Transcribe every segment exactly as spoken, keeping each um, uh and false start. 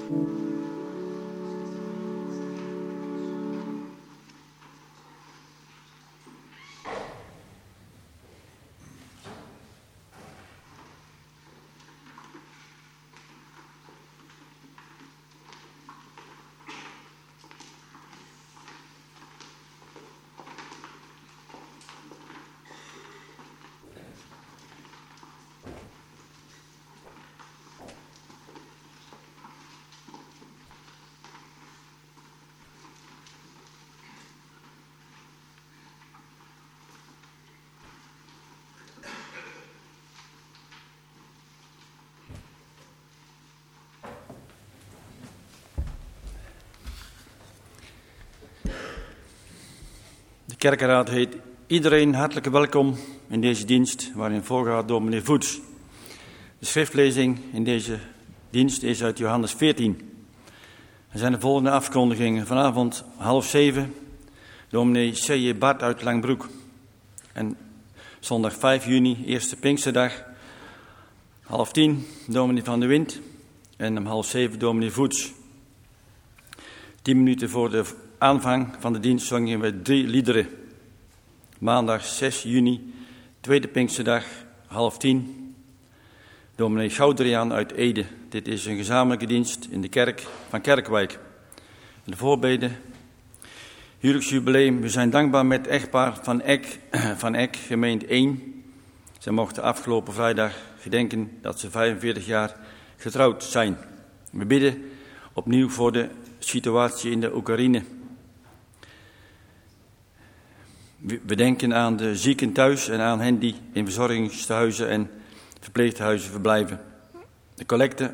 De kerkenraad heet iedereen hartelijk welkom in deze dienst, waarin voorgaat door meneer Voets. De schriftlezing in deze dienst is uit Johannes veertien. Er zijn de volgende afkondigingen. Vanavond half zeven, dominee C J Bart uit Langbroek. En zondag vijf juni, eerste Pinksterdag, half tien, dominee Van de Wind. En om half zeven, dominee Voets. Tien minuten voor de aanvang van de dienst zongen we drie liederen. Maandag zes juni, tweede Pinksterdag, half tien. Dominee Goudriaan uit Ede. Dit is een gezamenlijke dienst in de kerk van Kerkwijk. En de voorbeden. Huwelijksjubileum. We zijn dankbaar met echtpaar van Eck, van Eck, gemeente één. Zij mochten afgelopen vrijdag gedenken dat ze vijfenveertig jaar getrouwd zijn. We bidden opnieuw voor de situatie in de Oekraïne. We denken aan de zieken thuis en aan hen die in verzorgingstehuizen en verpleeghuizen verblijven. De collecte.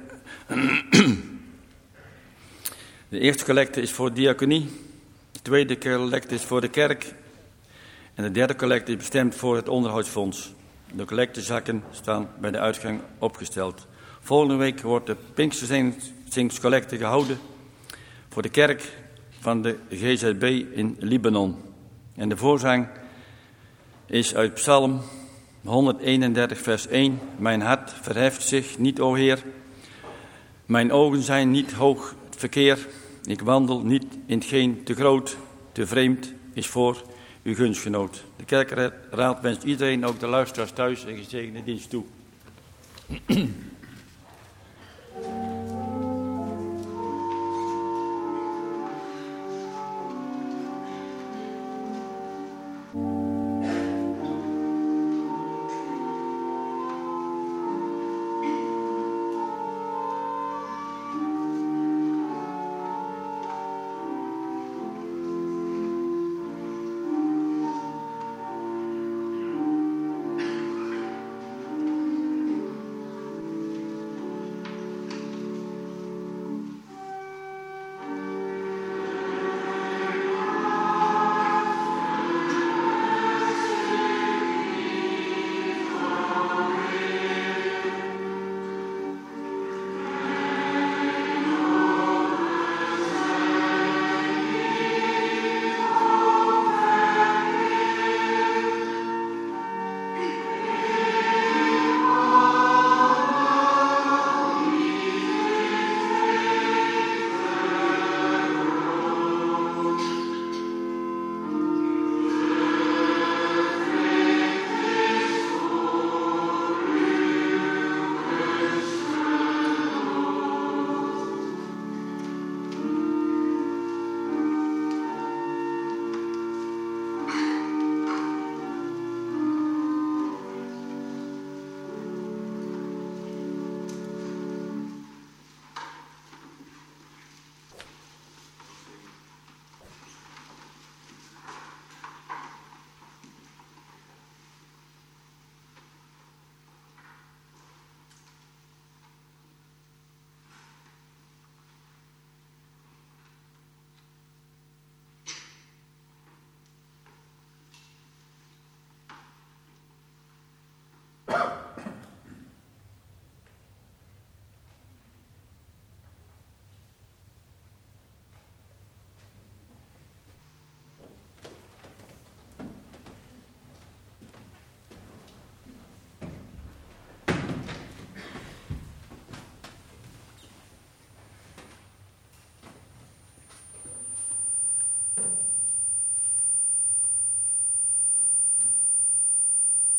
De eerste collecte is voor de diaconie. De tweede collecte is voor de kerk. En de derde collecte is bestemd voor het onderhoudsfonds. De collectezakken staan bij de uitgang opgesteld. Volgende week wordt de Pinksterzingscollecte gehouden voor de kerk van de G Z B in Libanon. En de voorzang is uit Psalm honderdeenendertig vers één. Mijn hart verheft zich niet, o Heer. Mijn ogen zijn niet hoog het verkeer. Ik wandel niet in hetgeen te groot, te vreemd is voor uw gunstgenoot. De kerkraad wenst iedereen, ook de luisteraars thuis, een gezegende dienst toe.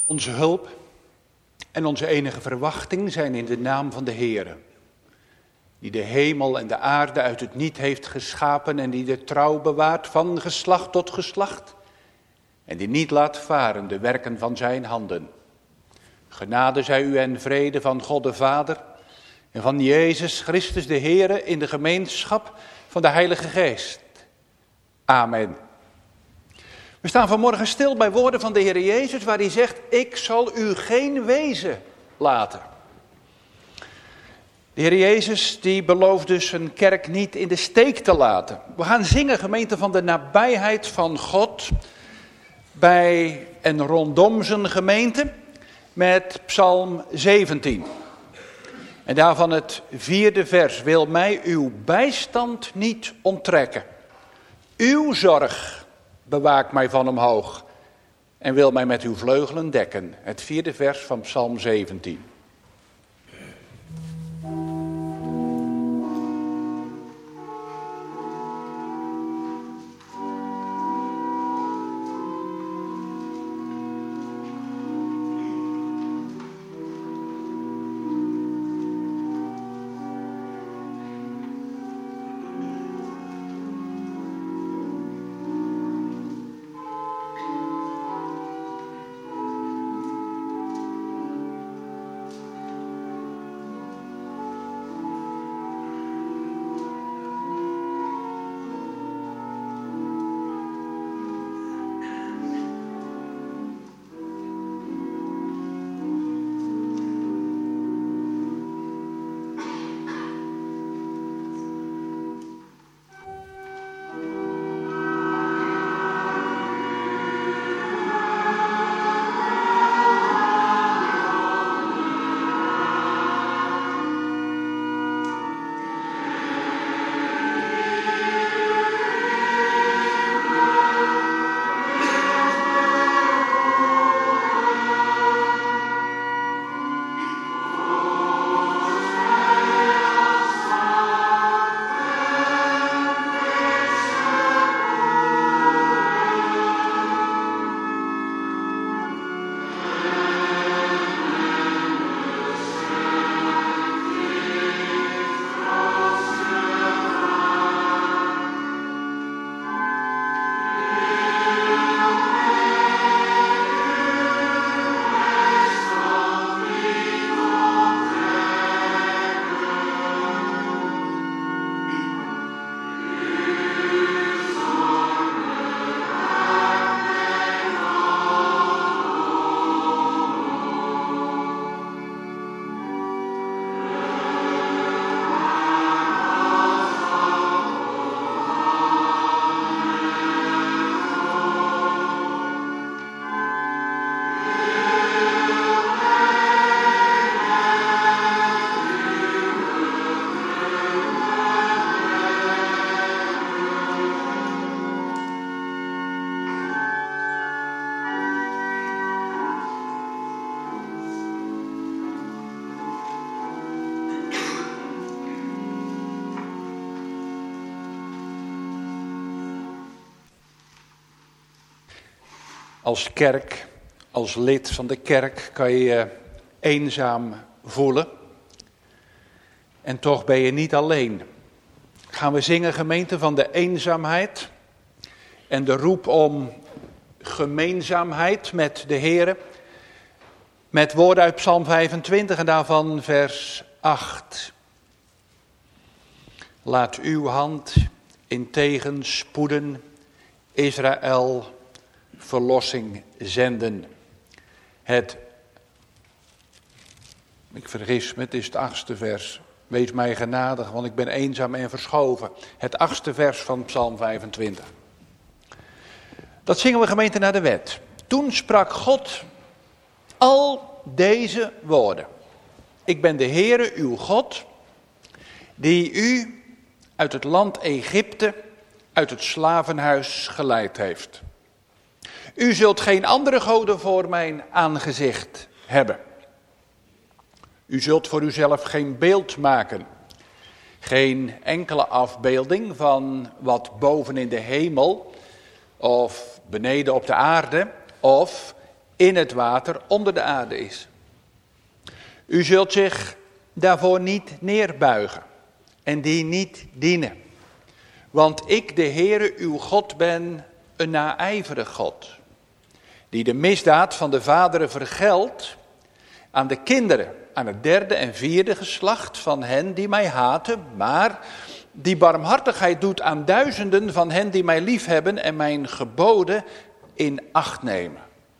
Onze hulp en onze enige verwachting zijn in de naam van de Heere, die de hemel en de aarde uit het niet heeft geschapen en die de trouw bewaart van geslacht tot geslacht en die niet laat varen de werken van zijn handen. Genade zij u en vrede van God de Vader en van Jezus Christus de Heere in de gemeenschap van de Heilige Geest. Amen. We staan vanmorgen stil bij woorden van de Heer Jezus waar hij zegt, ik zal u geen wezen laten. De Heer Jezus die belooft dus zijn kerk niet in de steek te laten. We gaan zingen, gemeente, van de nabijheid van God bij en rondom zijn gemeente met Psalm zeventien. En daarvan het vierde vers, wil mij uw bijstand niet onttrekken. Uw zorg bewaakt mij van omhoog en wil mij met uw vleugelen dekken. Het vierde vers van Psalm zeventien. Als kerk, als lid van de kerk kan je je eenzaam voelen. En toch ben je niet alleen. Gaan we zingen, gemeente, van de eenzaamheid en de roep om gemeenzaamheid met de Heere. Met woorden uit Psalm vijfentwintig en daarvan vers acht. Laat uw hand in tegenspoeden Israël verlossing zenden. Het, ik vergis me, het is het achtste vers. Wees mij genadig, want ik ben eenzaam en verschoven. Het achtste vers van Psalm vijfentwintig. Dat zingen we, gemeente, naar de wet. Toen sprak God al deze woorden. Ik ben de Heere, uw God, die u uit het land Egypte, uit het slavenhuis geleid heeft. U zult geen andere goden voor mijn aangezicht hebben. U zult voor uzelf geen beeld maken. Geen enkele afbeelding van wat boven in de hemel of beneden op de aarde of in het water onder de aarde is. U zult zich daarvoor niet neerbuigen en die niet dienen. Want ik, de Heere, uw God, ben een naijverig God, die de misdaad van de vaderen vergeldt aan de kinderen, aan het derde en vierde geslacht van hen die mij haten, maar die barmhartigheid doet aan duizenden van hen die mij liefhebben en mijn geboden in acht nemen.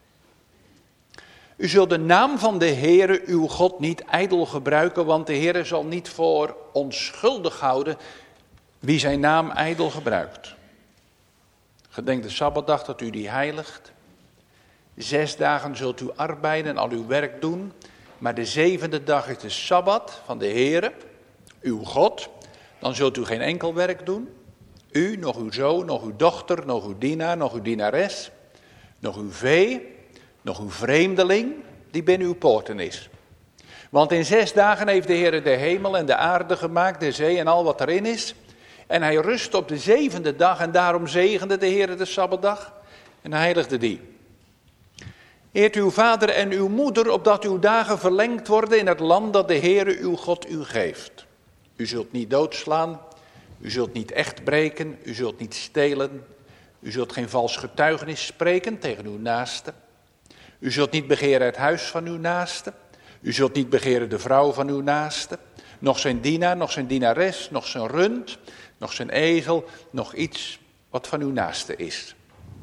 U zult de naam van de Heere uw God niet ijdel gebruiken, want de Heere zal niet voor onschuldig houden wie zijn naam ijdel gebruikt. Gedenk de Sabbatdag dat u die heiligt. Zes dagen zult u arbeiden en al uw werk doen, maar de zevende dag is de Sabbat van de Heere, uw God. Dan zult u geen enkel werk doen. U, nog uw zoon, nog uw dochter, nog uw dienaar, nog uw dienares, nog uw vee, nog uw vreemdeling die binnen uw poorten is. Want in zes dagen heeft de Heere de hemel en de aarde gemaakt, de zee en al wat erin is. En hij rust op de zevende dag en daarom zegende de Heere de Sabbatdag en heiligde die. Eert uw vader en uw moeder, opdat uw dagen verlengd worden in het land dat de Heere uw God u geeft. U zult niet doodslaan, u zult niet echt breken, u zult niet stelen, u zult geen vals getuigenis spreken tegen uw naaste. U zult niet begeren het huis van uw naaste, u zult niet begeren de vrouw van uw naaste, nog zijn dienaar, nog zijn dienares, nog zijn rund, nog zijn ezel, nog iets wat van uw naaste is.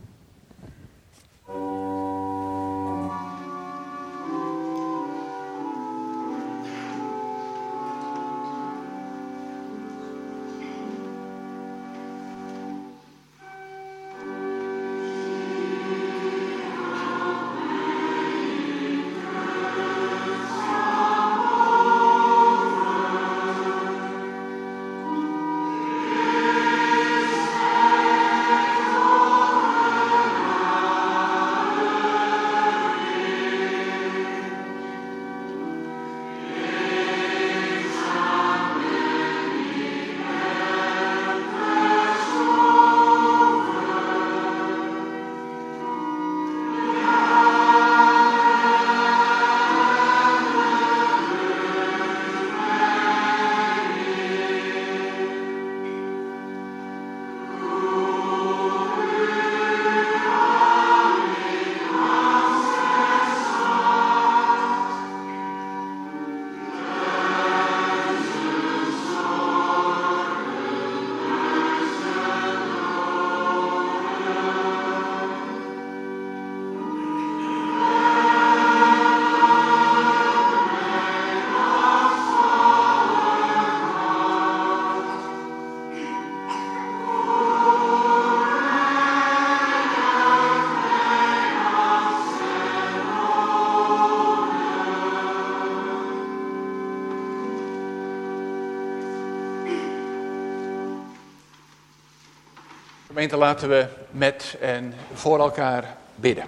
Gemeente, laten we met en voor elkaar bidden.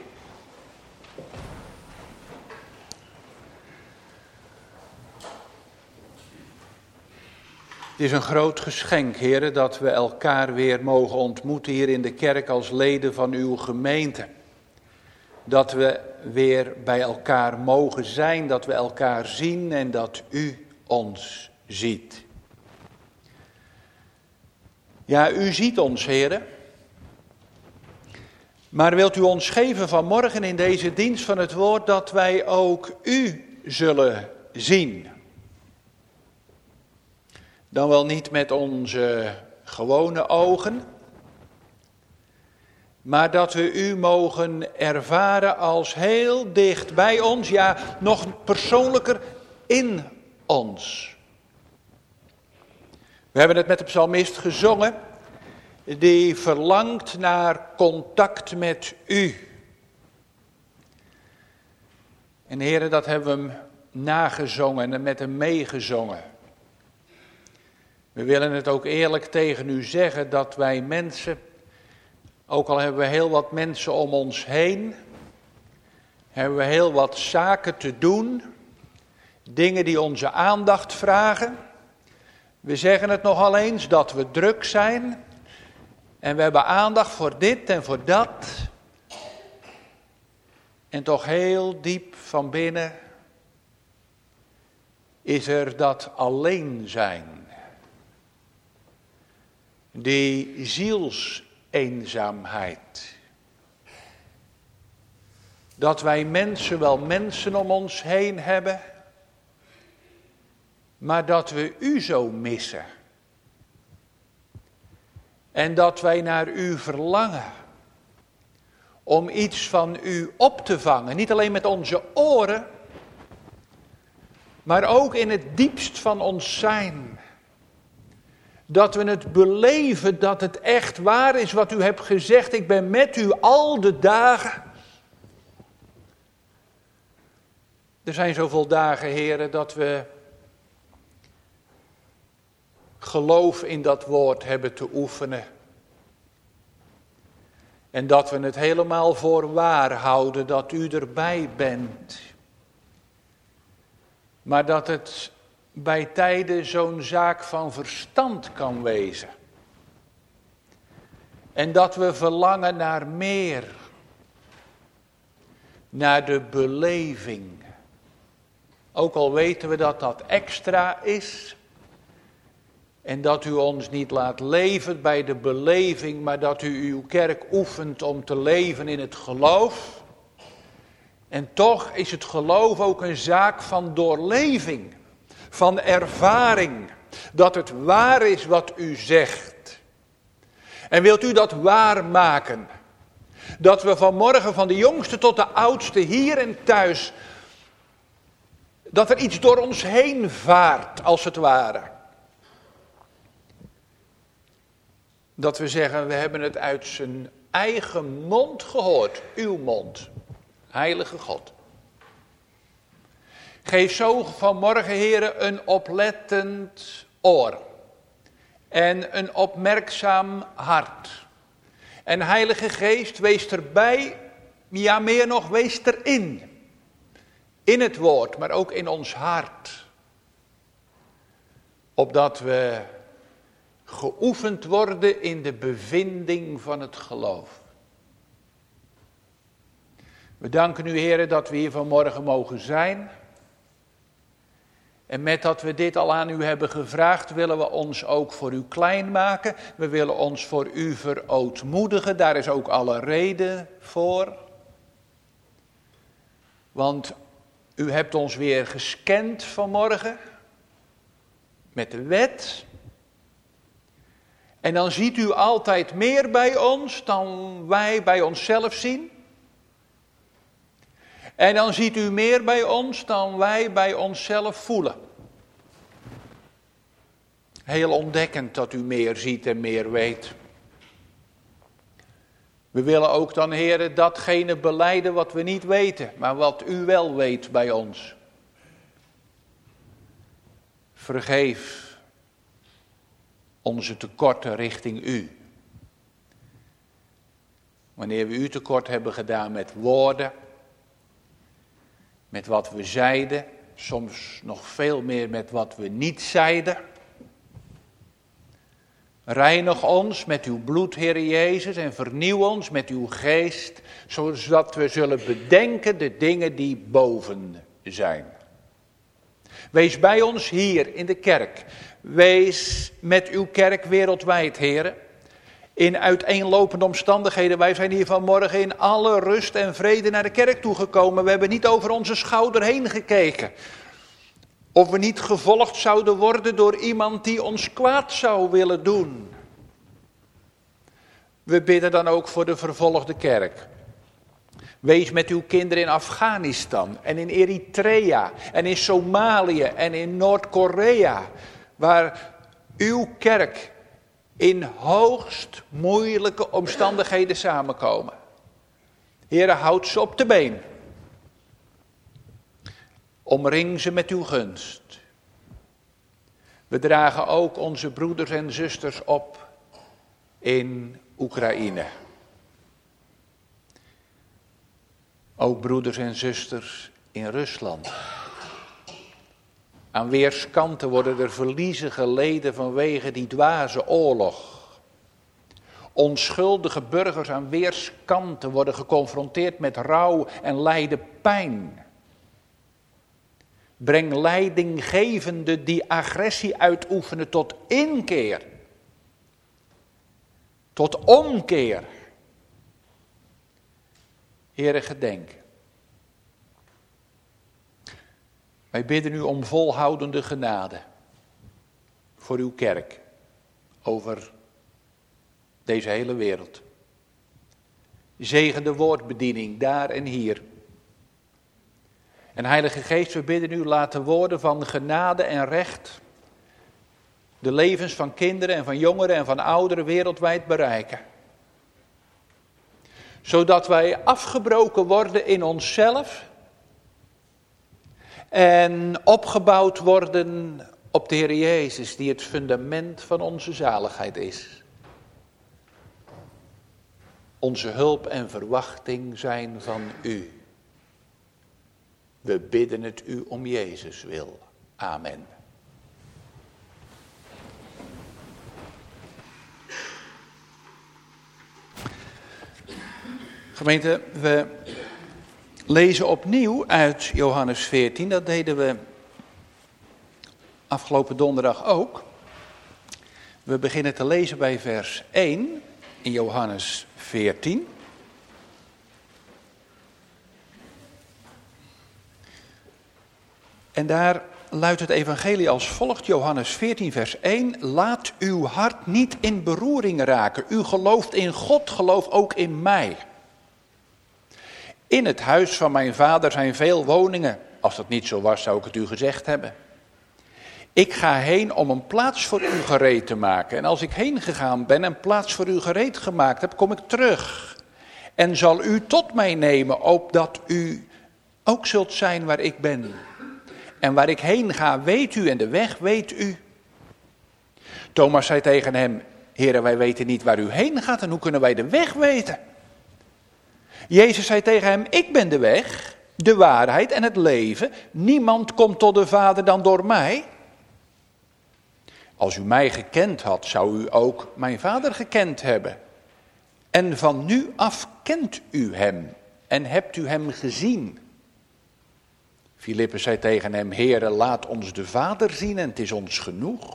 Het is een groot geschenk, heren, dat we elkaar weer mogen ontmoeten hier in de kerk als leden van uw gemeente. Dat we weer bij elkaar mogen zijn, dat we elkaar zien en dat u ons ziet. Ja, u ziet ons, heren. Maar wilt u ons geven vanmorgen in deze dienst van het woord dat wij ook u zullen zien. Dan wel niet met onze gewone ogen, maar dat we u mogen ervaren als heel dicht bij ons, ja, nog persoonlijker in ons. We hebben het met de psalmist gezongen, die verlangt naar contact met u. En heren, dat hebben we hem nagezongen en met hem meegezongen. We willen het ook eerlijk tegen u zeggen dat wij mensen, ook al hebben we heel wat mensen om ons heen, hebben we heel wat zaken te doen, dingen die onze aandacht vragen. We zeggen het nogal eens dat we druk zijn en we hebben aandacht voor dit en voor dat. En toch heel diep van binnen is er dat alleen zijn. Die zielseenzaamheid. Dat wij mensen wel mensen om ons heen hebben, maar dat we u zo missen. En dat wij naar u verlangen. Om iets van u op te vangen. Niet alleen met onze oren. Maar ook in het diepst van ons zijn. Dat we het beleven dat het echt waar is wat u hebt gezegd. Ik ben met u al de dagen. Er zijn zoveel dagen, heren, dat we geloof in dat woord hebben te oefenen. En dat we het helemaal voor waar houden dat u erbij bent. Maar dat het bij tijden zo'n zaak van verstand kan wezen. En dat we verlangen naar meer. Naar de beleving. Ook al weten we dat dat extra is. En dat u ons niet laat leven bij de beleving, maar dat u uw kerk oefent om te leven in het geloof. En toch is het geloof ook een zaak van doorleving, van ervaring. Dat het waar is wat u zegt. En wilt u dat waar maken? Dat we vanmorgen van de jongste tot de oudste hier en thuis, dat er iets door ons heen vaart als het ware. Dat we zeggen, we hebben het uit zijn eigen mond gehoord. Uw mond, heilige God. Geef zo vanmorgen, heren, een oplettend oor. En een opmerkzaam hart. En heilige geest, wees erbij, ja meer nog, wees erin. In het woord, maar ook in ons hart. Opdat we geoefend worden in de bevinding van het geloof. We danken u, heren, dat we hier vanmorgen mogen zijn. En met dat we dit al aan u hebben gevraagd, willen we ons ook voor u klein maken. We willen ons voor u verootmoedigen. Daar is ook alle reden voor. Want u hebt ons weer gescand vanmorgen. Met de wet. En dan ziet u altijd meer bij ons dan wij bij onszelf zien. En dan ziet u meer bij ons dan wij bij onszelf voelen. Heel ontdekkend dat u meer ziet en meer weet. We willen ook dan, heren, datgene belijden wat we niet weten, maar wat u wel weet bij ons. Vergeef onze tekorten richting u. Wanneer we u tekort hebben gedaan met woorden, met wat we zeiden, soms nog veel meer met wat we niet zeiden. Reinig ons met uw bloed, Heer Jezus, en vernieuw ons met uw geest, zodat we zullen bedenken de dingen die boven zijn. Wees bij ons hier in de kerk. Wees met uw kerk wereldwijd, heren. In uiteenlopende omstandigheden. Wij zijn hier vanmorgen in alle rust en vrede naar de kerk toegekomen. We hebben niet over onze schouder heen gekeken. Of we niet gevolgd zouden worden door iemand die ons kwaad zou willen doen. We bidden dan ook voor de vervolgde kerk. Wees met uw kinderen in Afghanistan en in Eritrea en in Somalië en in Noord-Korea. Waar uw kerk in hoogst moeilijke omstandigheden samenkomen. Heere, houd ze op de been. Omring ze met uw gunst. We dragen ook onze broeders en zusters op in Oekraïne. Ook broeders en zusters in Rusland. Aan weerskanten worden er verliezen geleden vanwege die dwaze oorlog. Onschuldige burgers aan weerskanten worden geconfronteerd met rouw en lijden pijn. Breng leidinggevenden die agressie uitoefenen tot inkeer. Tot omkeer. Heere, gedenk. Wij bidden u om volhoudende genade voor uw kerk over deze hele wereld. Zegen de woordbediening daar en hier. En Heilige Geest, we bidden u, laat de woorden van genade en recht de levens van kinderen en van jongeren en van ouderen wereldwijd bereiken. Zodat wij afgebroken worden in onszelf en opgebouwd worden op de Heer Jezus, die het fundament van onze zaligheid is. Onze hulp en verwachting zijn van u. We bidden het u om Jezus wil. Amen. Gemeente, we lezen opnieuw uit Johannes veertien. Dat deden we afgelopen donderdag ook. We beginnen te lezen bij vers één in Johannes veertien. En daar luidt het evangelie als volgt, Johannes veertien vers één. Laat uw hart niet in beroering raken. U gelooft in God, geloof ook in mij. In het huis van mijn vader zijn veel woningen. Als dat niet zo was, zou ik het u gezegd hebben. Ik ga heen om een plaats voor u gereed te maken. En als ik heen gegaan ben en plaats voor u gereed gemaakt heb, kom ik terug. En zal u tot mij nemen, opdat u ook zult zijn waar ik ben. En waar ik heen ga, weet u, en de weg weet u. Thomas zei tegen hem, Heere, wij weten niet waar u heen gaat en hoe kunnen wij de weg weten? Jezus zei tegen hem, ik ben de weg, de waarheid en het leven. Niemand komt tot de Vader dan door mij. Als u mij gekend had, zou u ook mijn Vader gekend hebben. En van nu af kent u hem en hebt u hem gezien. Filippus zei tegen hem, Heere, laat ons de Vader zien en het is ons genoeg.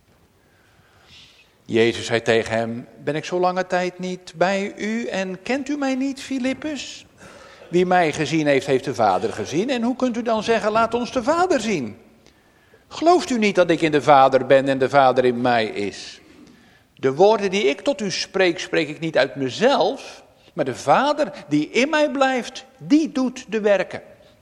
Jezus zei tegen hem, ben ik zo lange tijd niet bij u en kent u mij niet, Filippus? Wie mij gezien heeft, heeft de Vader gezien. En hoe kunt u dan zeggen, laat ons de Vader zien? Gelooft u niet dat ik in de Vader ben en de Vader in mij is? De woorden die ik tot u spreek, spreek ik niet uit mezelf, maar de Vader die in mij blijft, die doet de werken.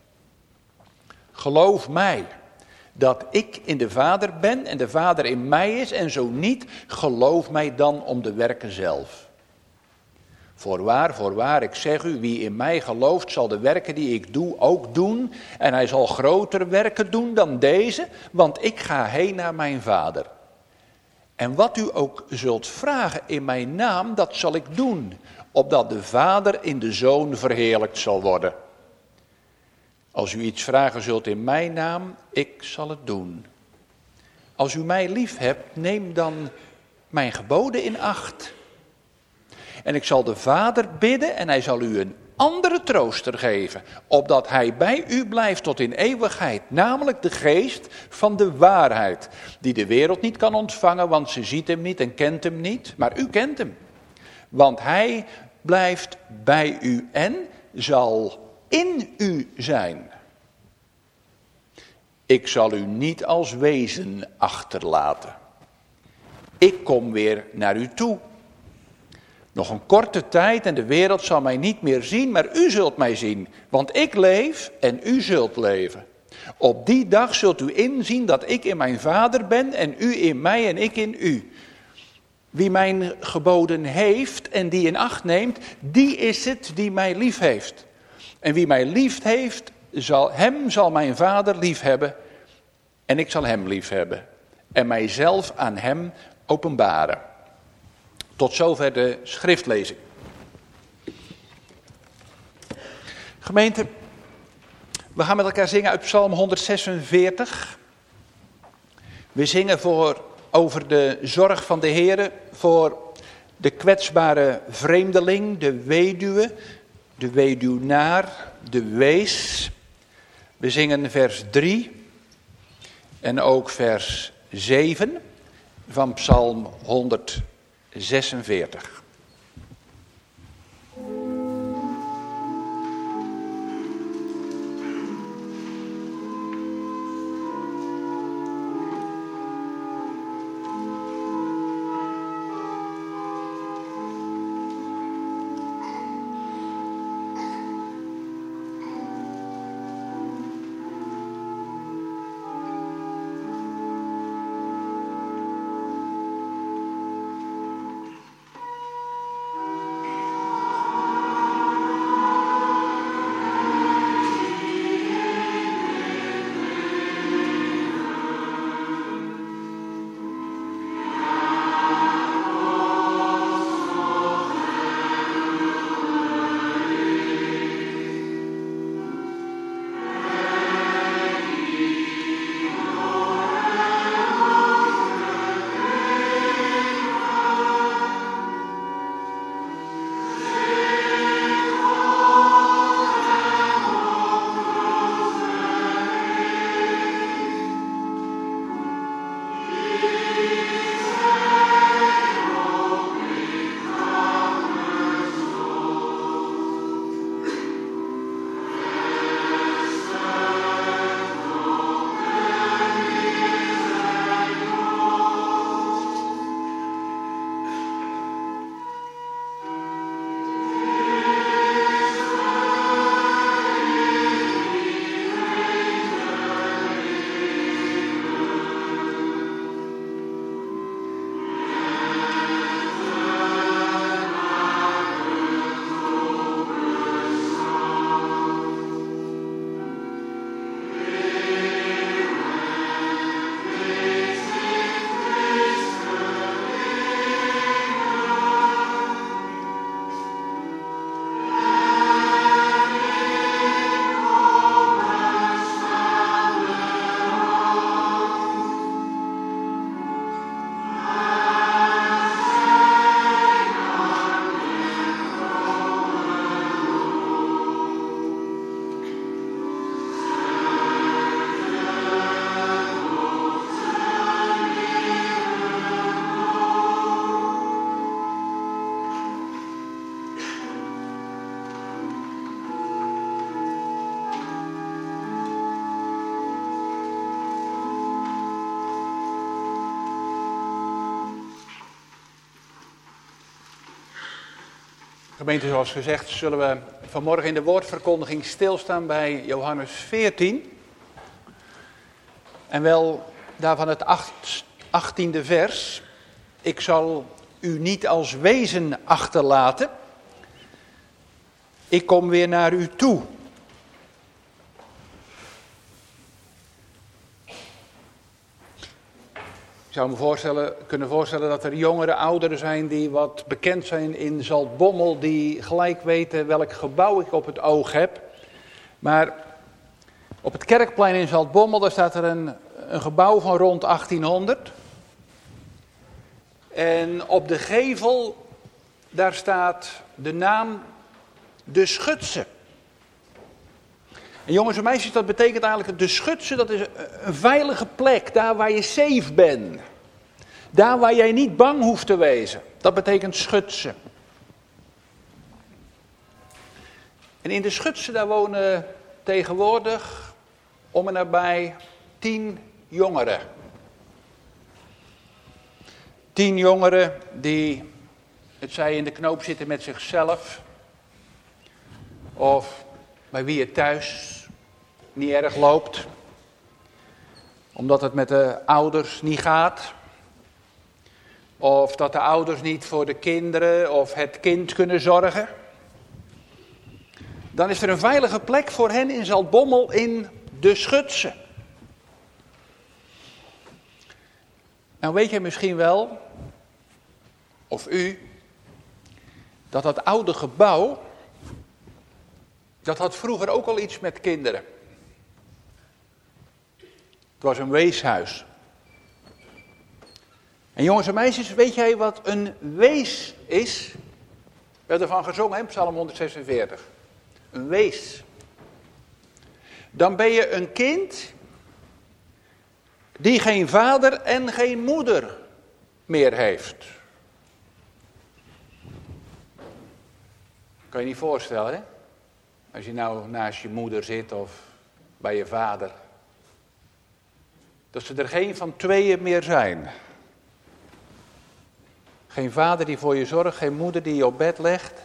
Geloof mij dat ik in de Vader ben en de Vader in mij is, en zo niet, geloof mij dan om de werken zelf. Voorwaar, voorwaar, ik zeg u, wie in mij gelooft, zal de werken die ik doe ook doen, en hij zal grotere werken doen dan deze, want ik ga heen naar mijn Vader. En wat u ook zult vragen in mijn naam, dat zal ik doen, opdat de Vader in de Zoon verheerlijkt zal worden. Als u iets vragen zult in mijn naam, ik zal het doen. Als u mij lief hebt, neem dan mijn geboden in acht. En ik zal de Vader bidden en hij zal u een andere trooster geven, opdat hij bij u blijft tot in eeuwigheid, namelijk de geest van de waarheid, die de wereld niet kan ontvangen, want ze ziet hem niet en kent hem niet, maar u kent hem. Want hij blijft bij u en zal in u zijn. Ik zal u niet als wezen achterlaten. Ik kom weer naar u toe. Nog een korte tijd en de wereld zal mij niet meer zien, maar u zult mij zien. Want ik leef en u zult leven. Op die dag zult u inzien dat ik in mijn Vader ben en u in mij en ik in u. Wie mijn geboden heeft en die in acht neemt, die is het die mij lief heeft. En wie mij lief heeft, zal, hem zal mijn Vader lief hebben en ik zal hem lief hebben. En mijzelf aan hem openbaren. Tot zover de schriftlezing. Gemeente, we gaan met elkaar zingen uit Psalm honderdzesenveertig. We zingen voor, over de zorg van de Heere voor de kwetsbare vreemdeling, de weduwe, de weduwnaar, de wees. We zingen vers drie en ook vers zeven van Psalm honderdzesenveertig. Gemeente, zoals gezegd, zullen we vanmorgen in de woordverkondiging stilstaan bij Johannes veertien. En wel daarvan het achttiende vers. Ik zal u niet als wezen achterlaten. Ik kom weer naar u toe. Ik zou me voorstellen, kunnen voorstellen dat er jongere ouderen zijn die wat bekend zijn in Zaltbommel, die gelijk weten welk gebouw ik op het oog heb. Maar op het kerkplein in Zaltbommel, daar staat er een, een gebouw van rond achttienhonderd. En op de gevel, daar staat de naam De Schutse. En jongens en meisjes, dat betekent eigenlijk, de Schutse, dat is een veilige plek, daar waar je safe bent. Daar waar jij niet bang hoeft te wezen. Dat betekent Schutse. En in de Schutse, daar wonen tegenwoordig om en nabij tien jongeren. Tien jongeren die, het zij in de knoop zitten met zichzelf, of bij wie het thuis niet erg loopt, omdat het met de ouders niet gaat, of dat de ouders niet voor de kinderen of het kind kunnen zorgen, dan is er een veilige plek voor hen in Zaltbommel in de Schutse. Nou weet je misschien wel, of u, dat dat oude gebouw, dat had vroeger ook al iets met kinderen. Het was een weeshuis. En jongens en meisjes, weet jij wat een wees is? We hebben ervan gezongen in Psalm honderdzesenveertig. Een wees. Dan ben je een kind die geen vader en geen moeder meer heeft. Kan je niet voorstellen, hè? Als je nou naast je moeder zit of bij je vader. Dat ze er geen van tweeën meer zijn. Geen vader die voor je zorgt, geen moeder die je op bed legt.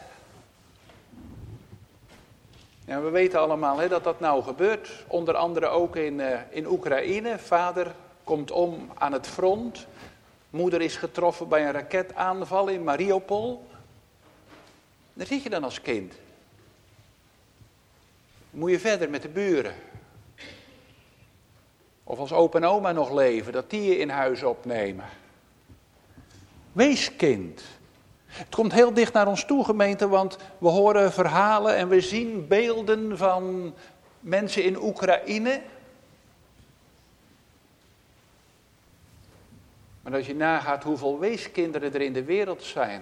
Ja, we weten allemaal hè, dat dat nou gebeurt. Onder andere ook in, uh, in Oekraïne. Vader komt om aan het front. Moeder is getroffen bij een raketaanval in Mariupol. Daar zit je dan als kind. Dan moet je verder met de buren. Of als opa en oma nog leven, dat die je in huis opnemen. Wees kind. Het komt heel dicht naar ons toe, gemeente, want we horen verhalen en we zien beelden van mensen in Oekraïne. Maar als je nagaat hoeveel weeskinderen er in de wereld zijn.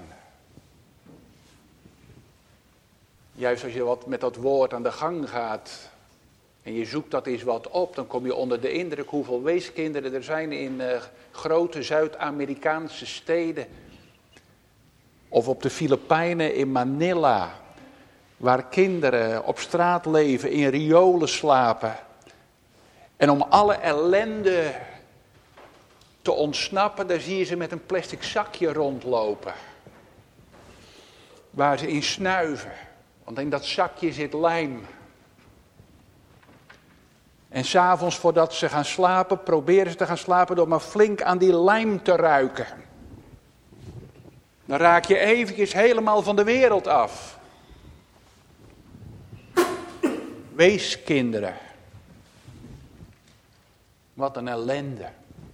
Juist als je wat met dat woord aan de gang gaat en je zoekt dat eens wat op, dan kom je onder de indruk hoeveel weeskinderen er zijn in uh, grote Zuid-Amerikaanse steden. Of op de Filipijnen in Manila, waar kinderen op straat leven, in riolen slapen. En om alle ellende te ontsnappen, daar zie je ze met een plastic zakje rondlopen. Waar ze in snuiven, want in dat zakje zit lijm. En 's avonds voordat ze gaan slapen, proberen ze te gaan slapen door maar flink aan die lijm te ruiken. Dan raak je eventjes helemaal van de wereld af. Weeskinderen. Wat een ellende.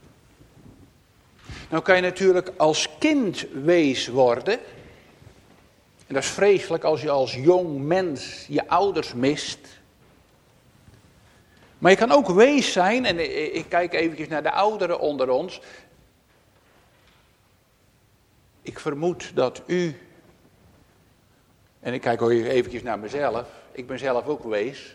Nou kan je natuurlijk als kind wees worden. En dat is vreselijk als je als jong mens je ouders mist. Maar je kan ook wees zijn, en ik kijk eventjes naar de ouderen onder ons. Ik vermoed dat u, en ik kijk ook eventjes naar mezelf, ik ben zelf ook wees.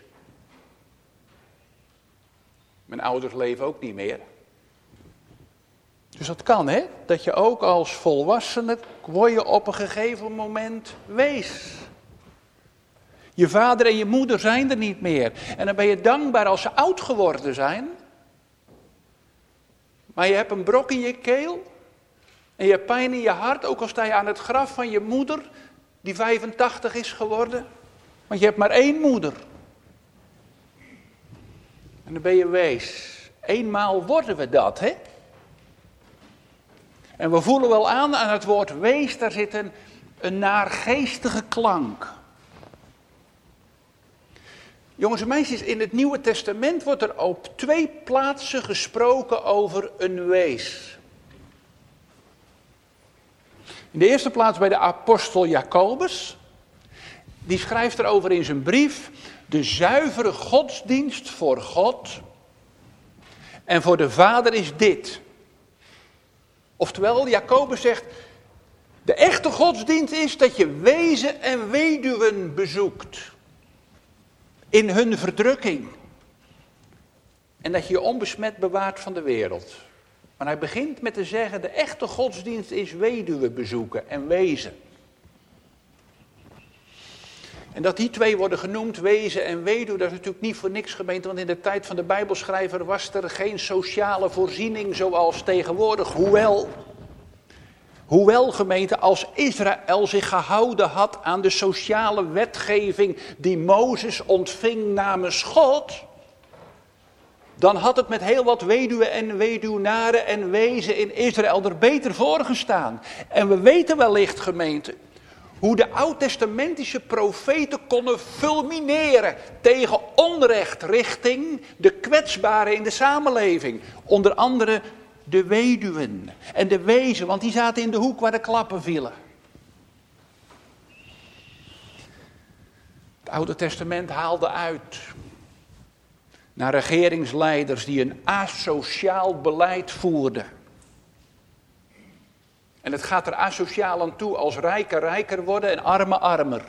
Mijn ouders leven ook niet meer. Dus dat kan, hè? Dat je ook als volwassene, word je op een gegeven moment wees. Je vader en je moeder zijn er niet meer. En dan ben je dankbaar als ze oud geworden zijn. Maar je hebt een brok in je keel. En je hebt pijn in je hart, ook al sta je aan het graf van je moeder, die vijfentachtig is geworden. Want je hebt maar één moeder. En dan ben je wees. Eenmaal worden we dat, hè? En we voelen wel aan aan het woord wees, daar zit een, een naargeestige klank. Jongens en meisjes, in het Nieuwe Testament wordt er op twee plaatsen gesproken over een wees. In de eerste plaats bij de apostel Jacobus. Die schrijft erover in zijn brief: de zuivere godsdienst voor God en voor de Vader is dit. Oftewel, Jacobus zegt, de echte godsdienst is dat je wezen en weduwen bezoekt. In hun verdrukking. En dat je je onbesmet bewaart van de wereld. Maar hij begint met te zeggen, de echte godsdienst is weduwen bezoeken en wezen. En dat die twee worden genoemd, wezen en weduwe, dat is natuurlijk niet voor niks, gemeente. Want in de tijd van de Bijbelschrijver was er geen sociale voorziening zoals tegenwoordig. Hoewel, hoewel gemeente, als Israël zich gehouden had aan de sociale wetgeving die Mozes ontving namens God, dan had het met heel wat weduwen en weduwnaren en wezen in Israël er beter voor gestaan. En we weten wellicht, gemeente, hoe de oud-testamentische profeten konden fulmineren tegen onrecht richting de kwetsbaren in de samenleving. Onder andere de weduwen en de wezen, want die zaten in de hoek waar de klappen vielen. Het Oude Testament haalde uit naar regeringsleiders die een asociaal beleid voerden. En het gaat er asociaal aan toe als rijken rijker worden en armen armer.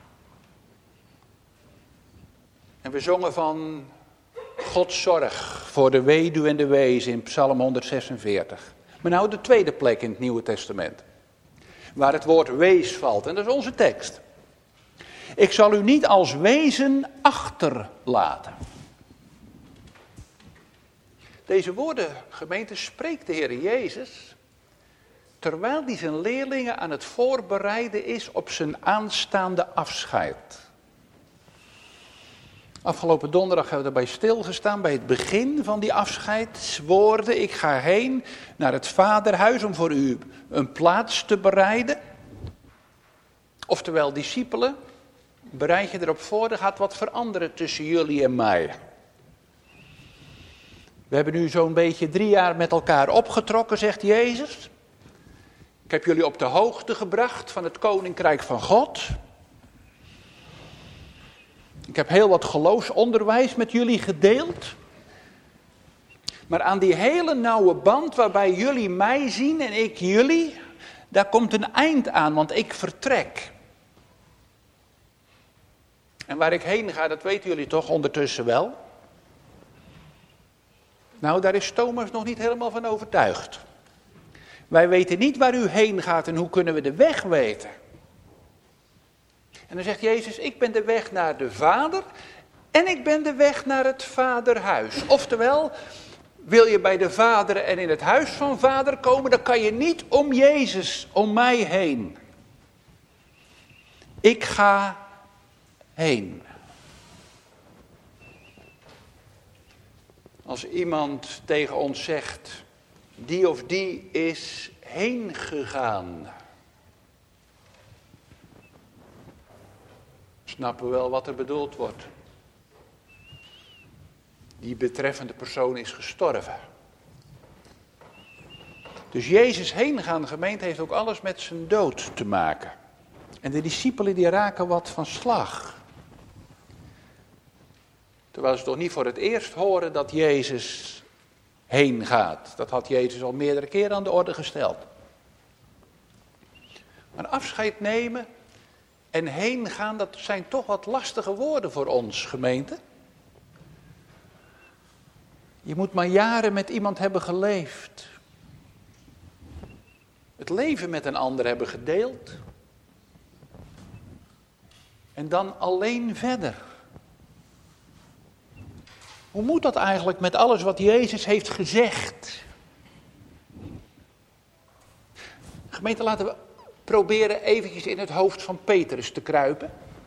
En we zongen van Gods zorg voor de weduwe en de wezen in Psalm honderdzesenveertig. Maar nou de tweede plek in het Nieuwe Testament. Waar het woord wees valt. En dat is onze tekst. Ik zal u niet als wezen achterlaten. Deze woorden, gemeente, spreekt de Heer Jezus terwijl hij zijn leerlingen aan het voorbereiden is op zijn aanstaande afscheid. Afgelopen donderdag hebben we erbij stilgestaan bij het begin van die afscheidswoorden. Ik ga heen naar het Vaderhuis om voor u een plaats te bereiden. Oftewel, discipelen, bereid je erop voor, er gaat wat veranderen tussen jullie en mij. We hebben nu zo'n beetje drie jaar met elkaar opgetrokken, zegt Jezus. Ik heb jullie op de hoogte gebracht van het Koninkrijk van God. Ik heb heel wat geloofsonderwijs met jullie gedeeld. Maar aan die hele nauwe band waarbij jullie mij zien en ik jullie, daar komt een eind aan, want ik vertrek. En waar ik heen ga, dat weten jullie toch ondertussen wel? Nou, daar is Thomas nog niet helemaal van overtuigd. Wij weten niet waar u heen gaat en hoe kunnen we de weg weten. En dan zegt Jezus, ik ben de weg naar de Vader en ik ben de weg naar het Vaderhuis. Oftewel, wil je bij de Vader en in het huis van Vader komen, dan kan je niet om Jezus, om mij heen. Ik ga heen. Als iemand tegen ons zegt, die of die is heen gegaan. Snappen we wel wat er bedoeld wordt. Die betreffende persoon is gestorven. Dus Jezus heen gaan, gemeente, heeft ook alles met zijn dood te maken. En de discipelen die raken wat van slag. Terwijl ze toch niet voor het eerst horen dat Jezus heen gaat. Dat had Jezus al meerdere keren aan de orde gesteld. Maar afscheid nemen en heen gaan, dat zijn toch wat lastige woorden voor ons, gemeente. Je moet maar jaren met iemand hebben geleefd. Het leven met een ander hebben gedeeld. En dan alleen verder. Hoe moet dat eigenlijk met alles wat Jezus heeft gezegd? Gemeente, laten we proberen eventjes in het hoofd van Petrus te kruipen.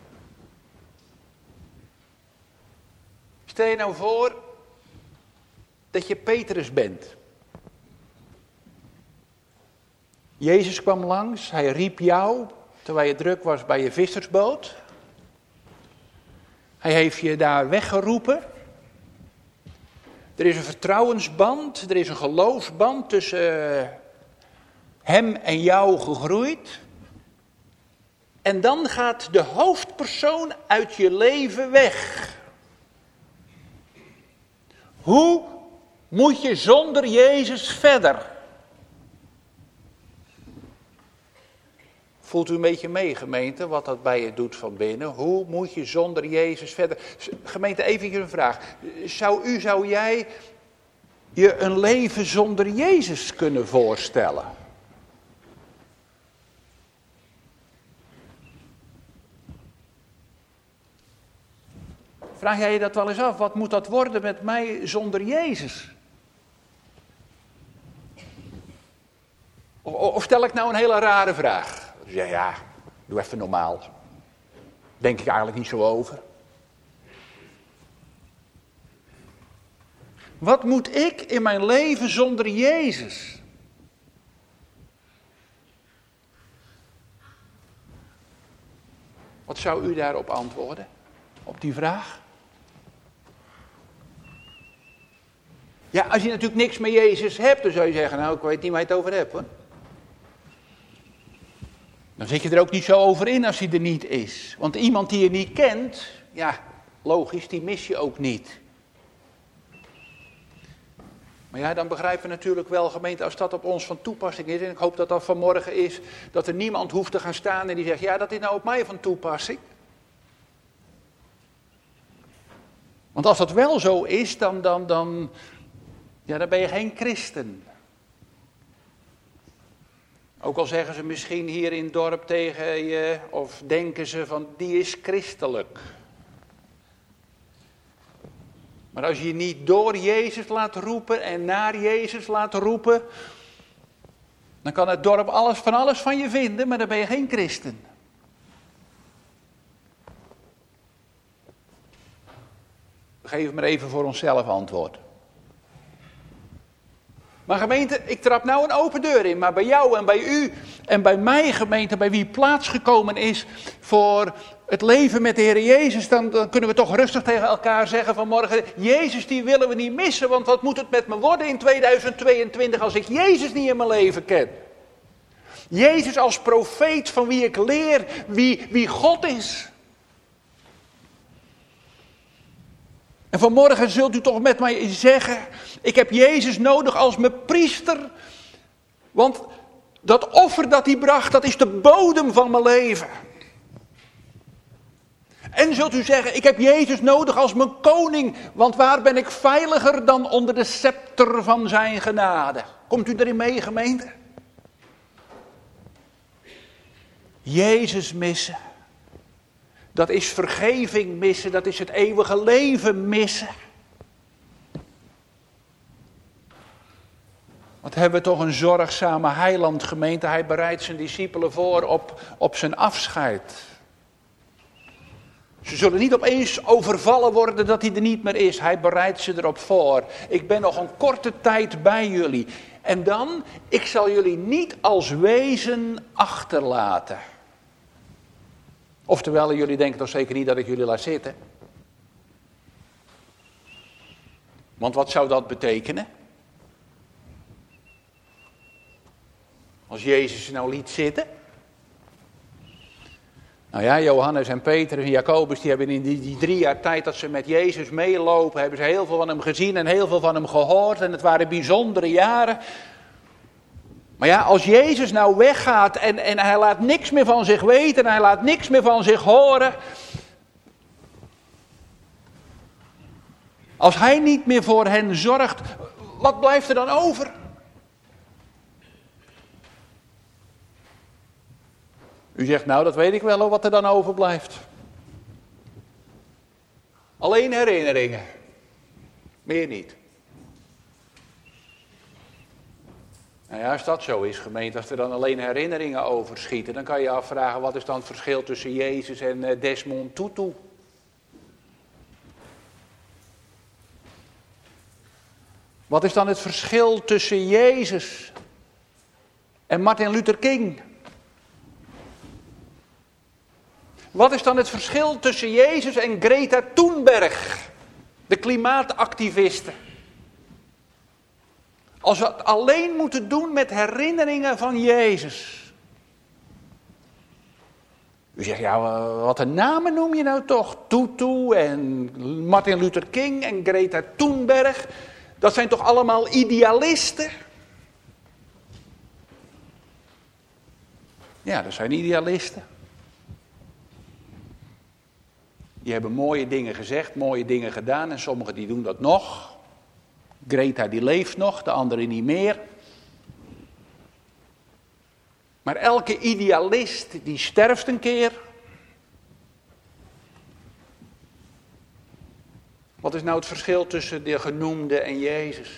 Stel je nou voor dat je Petrus bent. Jezus kwam langs, hij riep jou terwijl je druk was bij je vissersboot. Hij heeft je daar weggeroepen. Er is een vertrouwensband, er is een geloofsband tussen hem en jou gegroeid. En dan gaat de hoofdpersoon uit je leven weg. Hoe moet je zonder Jezus verder? Voelt u een beetje mee, gemeente, wat dat bij je doet van binnen? Hoe moet je zonder Jezus verder? Gemeente, even een vraag. Zou u, zou jij je een leven zonder Jezus kunnen voorstellen? Vraag jij je dat wel eens af? Wat moet dat worden met mij zonder Jezus? Of, of stel ik nou een hele rare vraag? Ja, ja, doe even normaal. Denk ik eigenlijk niet zo over. Wat moet ik in mijn leven zonder Jezus? Wat zou u daarop antwoorden? Op die vraag? Ja, als je natuurlijk niks met Jezus hebt, dan zou je zeggen, nou, ik weet niet waar je het over hebt, hoor. Dan zit je er ook niet zo over in als hij er niet is. Want iemand die je niet kent, ja, logisch, die mis je ook niet. Maar ja, dan begrijpen we natuurlijk wel, gemeente, als dat op ons van toepassing is. En ik hoop dat dat vanmorgen is, dat er niemand hoeft te gaan staan en die zegt, ja, dat is nou op mij van toepassing. Want als dat wel zo is, dan, dan, dan, ja, dan ben je geen christen. Ook al zeggen ze misschien hier in het dorp tegen je, of denken ze van, die is christelijk. Maar als je je niet door Jezus laat roepen en naar Jezus laat roepen, dan kan het dorp alles van alles van je vinden, maar dan ben je geen christen. We geven maar even voor onszelf antwoord. Maar gemeente, ik trap nou een open deur in, maar bij jou en bij u en bij mij, gemeente, bij wie plaats gekomen is voor het leven met de Heer Jezus, dan, dan kunnen we toch rustig tegen elkaar zeggen vanmorgen, Jezus die willen we niet missen, want wat moet het met me worden in tweeduizend tweeëntwintig als ik Jezus niet in mijn leven ken? Jezus als profeet van wie ik leer wie, wie God is. En vanmorgen zult u toch met mij zeggen, ik heb Jezus nodig als mijn priester, want dat offer dat hij bracht, dat is de bodem van mijn leven. En zult u zeggen, ik heb Jezus nodig als mijn koning, want waar ben ik veiliger dan onder de scepter van zijn genade? Komt u erin mee, gemeente? Jezus missen. Dat is vergeving missen, dat is het eeuwige leven missen. Wat hebben we toch een zorgzame heiland, gemeente. Hij bereidt zijn discipelen voor op, op zijn afscheid. Ze zullen niet opeens overvallen worden dat hij er niet meer is. Hij bereidt ze erop voor. Ik ben nog een korte tijd bij jullie. En dan, ik zal jullie niet als wezen achterlaten. Oftewel, jullie denken toch zeker niet dat ik jullie laat zitten? Want wat zou dat betekenen? Als Jezus ze nou liet zitten? Nou ja, Johannes en Petrus en Jacobus, die hebben in die, die drie jaar tijd dat ze met Jezus meelopen, hebben ze heel veel van hem gezien en heel veel van hem gehoord. En het waren bijzondere jaren. Maar ja, als Jezus nou weggaat en, en hij laat niks meer van zich weten en hij laat niks meer van zich horen. Als hij niet meer voor hen zorgt, wat blijft er dan over? U zegt, nou dat weet ik wel wat er dan overblijft. Alleen herinneringen. Meer niet. Nou ja, als dat zo is, gemeente, als er dan alleen herinneringen overschieten, dan kan je je afvragen, wat is dan het verschil tussen Jezus en Desmond Tutu? Wat is dan het verschil tussen Jezus en Martin Luther King? Wat is dan het verschil tussen Jezus en Greta Thunberg, de klimaatactivisten? Als we het alleen moeten doen met herinneringen van Jezus. U zegt, ja, wat een namen noem je nou toch? Tutu en Martin Luther King en Greta Thunberg. Dat zijn toch allemaal idealisten? Ja, dat zijn idealisten. Die hebben mooie dingen gezegd, mooie dingen gedaan en sommigen die doen dat nog. Greta die leeft nog, de anderen niet meer. Maar elke idealist die sterft een keer. Wat is nou het verschil tussen de genoemde en Jezus?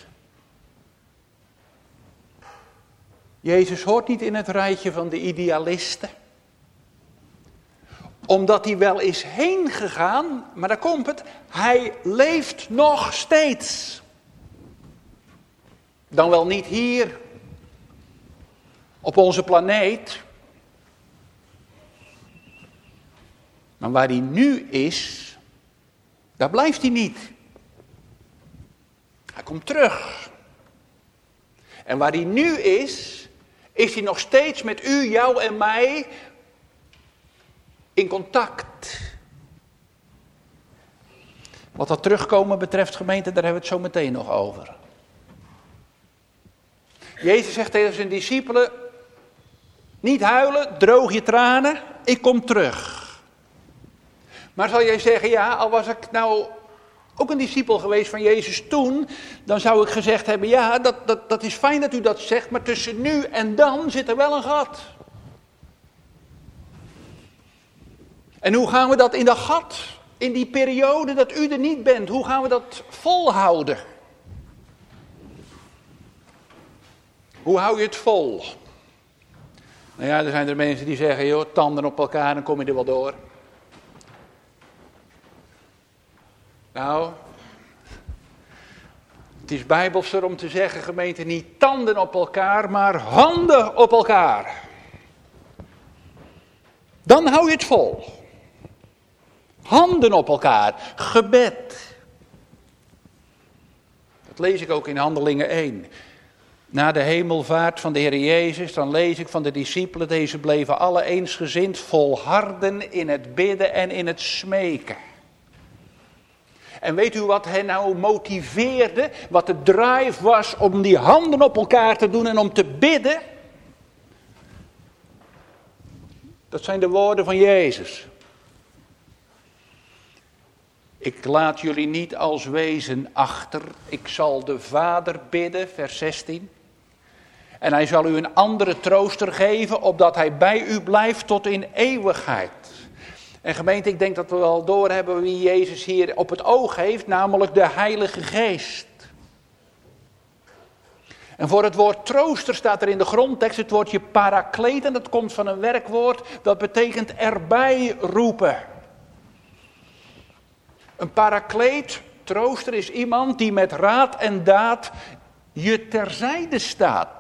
Jezus hoort niet in het rijtje van de idealisten. Omdat hij wel is heen gegaan, maar daar komt het, hij leeft nog steeds. Dan wel niet hier, op onze planeet. Maar waar hij nu is, daar blijft hij niet. Hij komt terug. En waar hij nu is, is hij nog steeds met u, jou en mij in contact. Wat dat terugkomen betreft, gemeente, daar hebben we het zo meteen nog over. Jezus zegt tegen zijn discipelen, niet huilen, droog je tranen, ik kom terug. Maar zal jij zeggen, ja, al was ik nou ook een discipel geweest van Jezus toen, dan zou ik gezegd hebben, ja, dat, dat, dat is fijn dat u dat zegt, maar tussen nu en dan zit er wel een gat. En hoe gaan we dat in dat gat, in die periode dat u er niet bent, hoe gaan we dat volhouden? Hoe hou je het vol? Nou ja, er zijn er mensen die zeggen, joh, tanden op elkaar, dan kom je er wel door. Nou, het is bijbelser om te zeggen, gemeente, niet tanden op elkaar, maar handen op elkaar. Dan hou je het vol. Handen op elkaar, gebed. Dat lees ik ook in Handelingen één. Na de hemelvaart van de Heer Jezus, dan lees ik van de discipelen, deze bleven alle eensgezind volharden in het bidden en in het smeken. En weet u wat hen nou motiveerde, wat de drive was om die handen op elkaar te doen en om te bidden? Dat zijn de woorden van Jezus. Ik laat jullie niet als wezen achter, ik zal de Vader bidden, vers zestien. En hij zal u een andere trooster geven, opdat hij bij u blijft tot in eeuwigheid. En gemeente, ik denk dat we wel doorhebben wie Jezus hier op het oog heeft, namelijk de Heilige Geest. En voor het woord trooster staat er in de grondtekst het woordje parakleet, en dat komt van een werkwoord, dat betekent erbij roepen. Een parakleet, trooster, is iemand die met raad en daad je terzijde staat.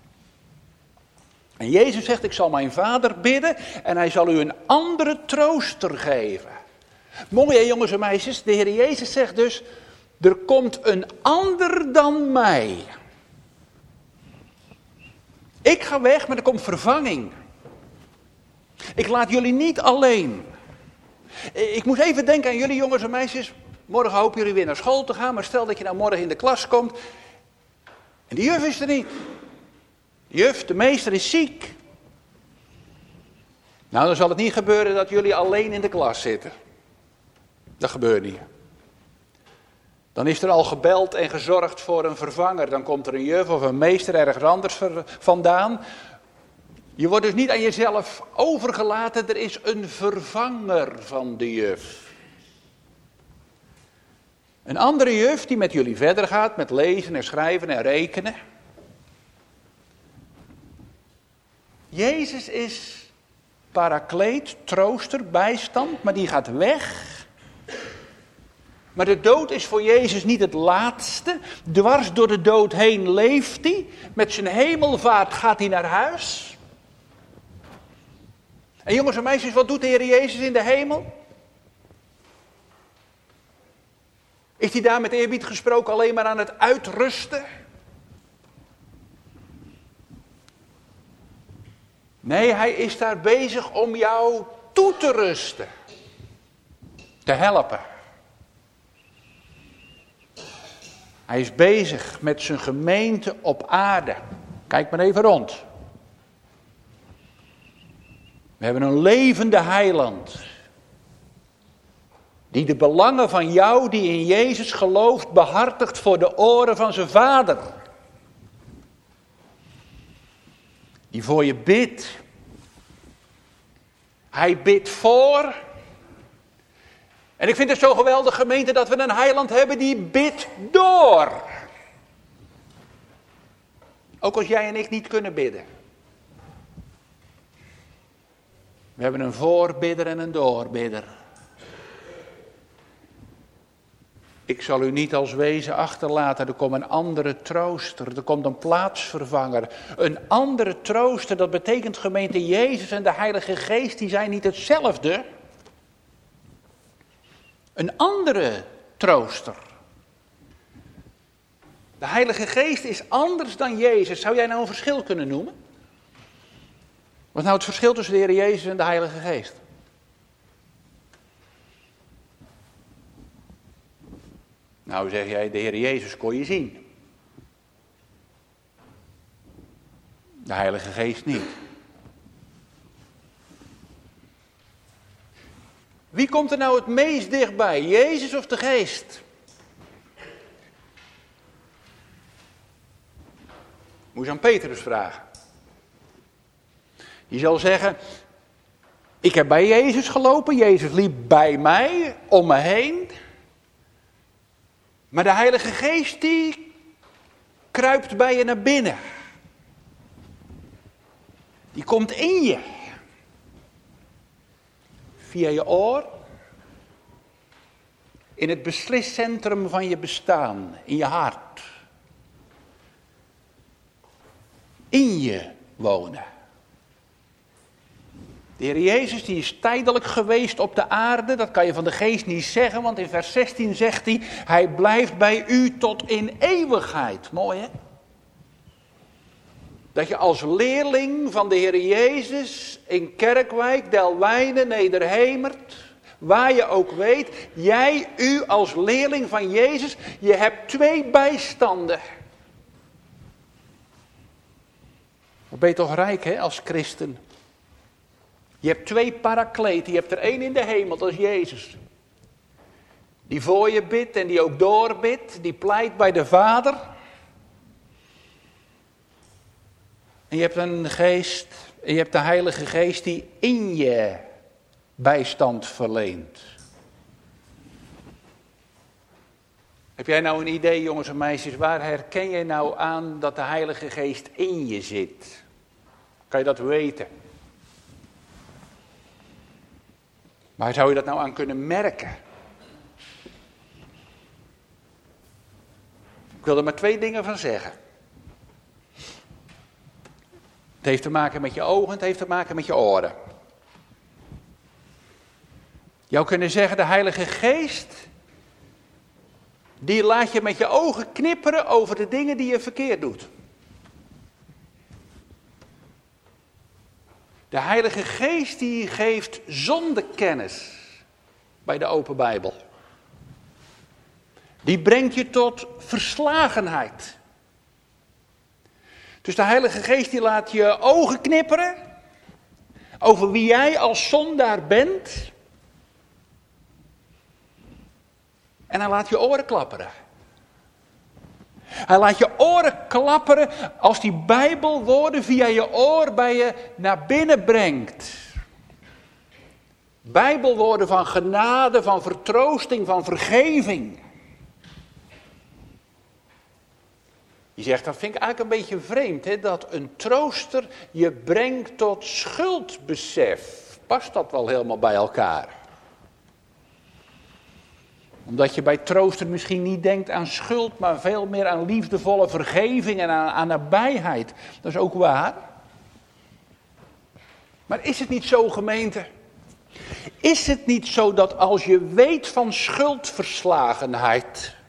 En Jezus zegt, ik zal mijn Vader bidden en hij zal u een andere trooster geven. Mooi hè, jongens en meisjes, de Heer Jezus zegt dus, er komt een ander dan mij. Ik ga weg, maar er komt vervanging. Ik laat jullie niet alleen. Ik moet even denken aan jullie jongens en meisjes. Morgen hopen jullie weer naar school te gaan, maar stel dat je nou morgen in de klas komt en de juf is er niet. De juf, de meester is ziek. Nou, dan zal het niet gebeuren dat jullie alleen in de klas zitten. Dat gebeurt niet. Dan is er al gebeld en gezorgd voor een vervanger. Dan komt er een juf of een meester ergens anders vandaan. Je wordt dus niet aan jezelf overgelaten, er is een vervanger van de juf. Een andere juf die met jullie verder gaat met lezen en schrijven en rekenen. Jezus is parakleet, trooster, bijstand, maar die gaat weg. Maar de dood is voor Jezus niet het laatste. Dwars door de dood heen leeft hij. Met zijn hemelvaart gaat hij naar huis. En jongens en meisjes, wat doet de Heer Jezus in de hemel? Is hij daar met eerbied gesproken alleen maar aan het uitrusten? Nee, hij is daar bezig om jou toe te rusten. Te helpen. Hij is bezig met zijn gemeente op aarde. Kijk maar even rond. We hebben een levende heiland. Die de belangen van jou die in Jezus gelooft behartigt voor de oren van zijn Vader. Die voor je bidt. Hij bidt voor. En ik vind het zo geweldig, gemeente, dat we een heiland hebben die bidt door. Ook als jij en ik niet kunnen bidden. We hebben een voorbidder en een doorbidder. Ik zal u niet als wezen achterlaten, er komt een andere trooster, er komt een plaatsvervanger. Een andere trooster, dat betekent gemeente Jezus en de Heilige Geest, die zijn niet hetzelfde. Een andere trooster. De Heilige Geest is anders dan Jezus. Zou jij nou een verschil kunnen noemen? Wat is nou het verschil tussen de Heer Jezus en de Heilige Geest? Nou zeg jij, de Heer Jezus kon je zien. De Heilige Geest niet. Wie komt er nou het meest dichtbij? Jezus of de Geest? Moet je aan Petrus vragen. Die zal zeggen, ik heb bij Jezus gelopen, Jezus liep bij mij, om me heen. Maar de Heilige Geest die kruipt bij je naar binnen. Die komt in je. Via je oor. In het besliscentrum van je bestaan, in je hart. In je wonen. De Heer Jezus die is tijdelijk geweest op de aarde, dat kan je van de Geest niet zeggen, want in vers zestien zegt hij, hij blijft bij u tot in eeuwigheid. Mooi hè? Dat je als leerling van de Heer Jezus in Kerkwijk, Delwijnen, Nederhemert, waar je ook weet, jij, u als leerling van Jezus, je hebt twee bijstanden. Wat ben je toch rijk hè, als christen? Je hebt twee parakleten. Je hebt er één in de hemel, dat is Jezus. Die voor je bidt en die ook doorbidt. Die pleit bij de Vader. En je hebt een geest, en je hebt de Heilige Geest die in je bijstand verleent. Heb jij nou een idee, jongens en meisjes, waar herken jij nou aan dat de Heilige Geest in je zit? Kan je dat weten? Waar zou je dat nou aan kunnen merken? Ik wil er maar twee dingen van zeggen. Het heeft te maken met je ogen, het heeft te maken met je oren. Je zou kunnen zeggen, de Heilige Geest, die laat je met je ogen knipperen over de dingen die je verkeerd doet. De Heilige Geest die geeft zondekennis bij de Open Bijbel. Die brengt je tot verslagenheid. Dus de Heilige Geest die laat je ogen knipperen over wie jij als zondaar bent. En hij laat je oren klapperen. Hij laat je oren klapperen als die Bijbelwoorden via je oor bij je naar binnen brengt. Bijbelwoorden van genade, van vertroosting, van vergeving. Je zegt, dat vind ik eigenlijk een beetje vreemd, hè, dat een trooster je brengt tot schuldbesef. Past dat wel helemaal bij elkaar? Omdat je bij trooster misschien niet denkt aan schuld, maar veel meer aan liefdevolle vergeving en aan, aan nabijheid. Dat is ook waar. Maar is het niet zo, gemeente? Is het niet zo dat als je weet van schuldverslagenheid,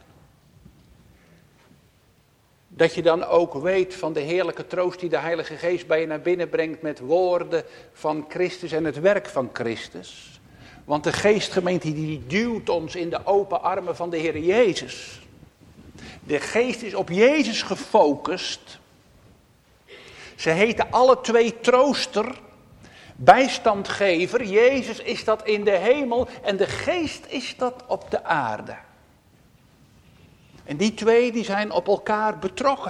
dat je dan ook weet van de heerlijke troost die de Heilige Geest bij je naar binnen brengt met woorden van Christus en het werk van Christus? Want de geestgemeente die duwt ons in de open armen van de Heer Jezus. De geest is op Jezus gefocust. Ze heten alle twee trooster, bijstandgever. Jezus is dat in de hemel en de geest is dat op de aarde. En die twee die zijn op elkaar betrokken.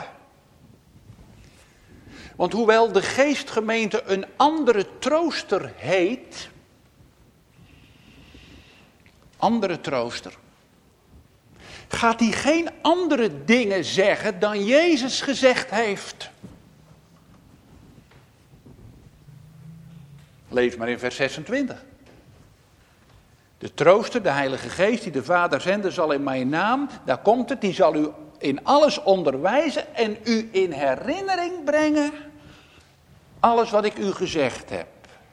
Want hoewel de geestgemeente een andere trooster heet, andere trooster, gaat hij geen andere dingen zeggen dan Jezus gezegd heeft. Lees maar in vers zesentwintig. De trooster, de Heilige Geest, die de Vader zende, zal in mijn naam, daar komt het, die zal u in alles onderwijzen en u in herinnering brengen alles wat ik u gezegd heb.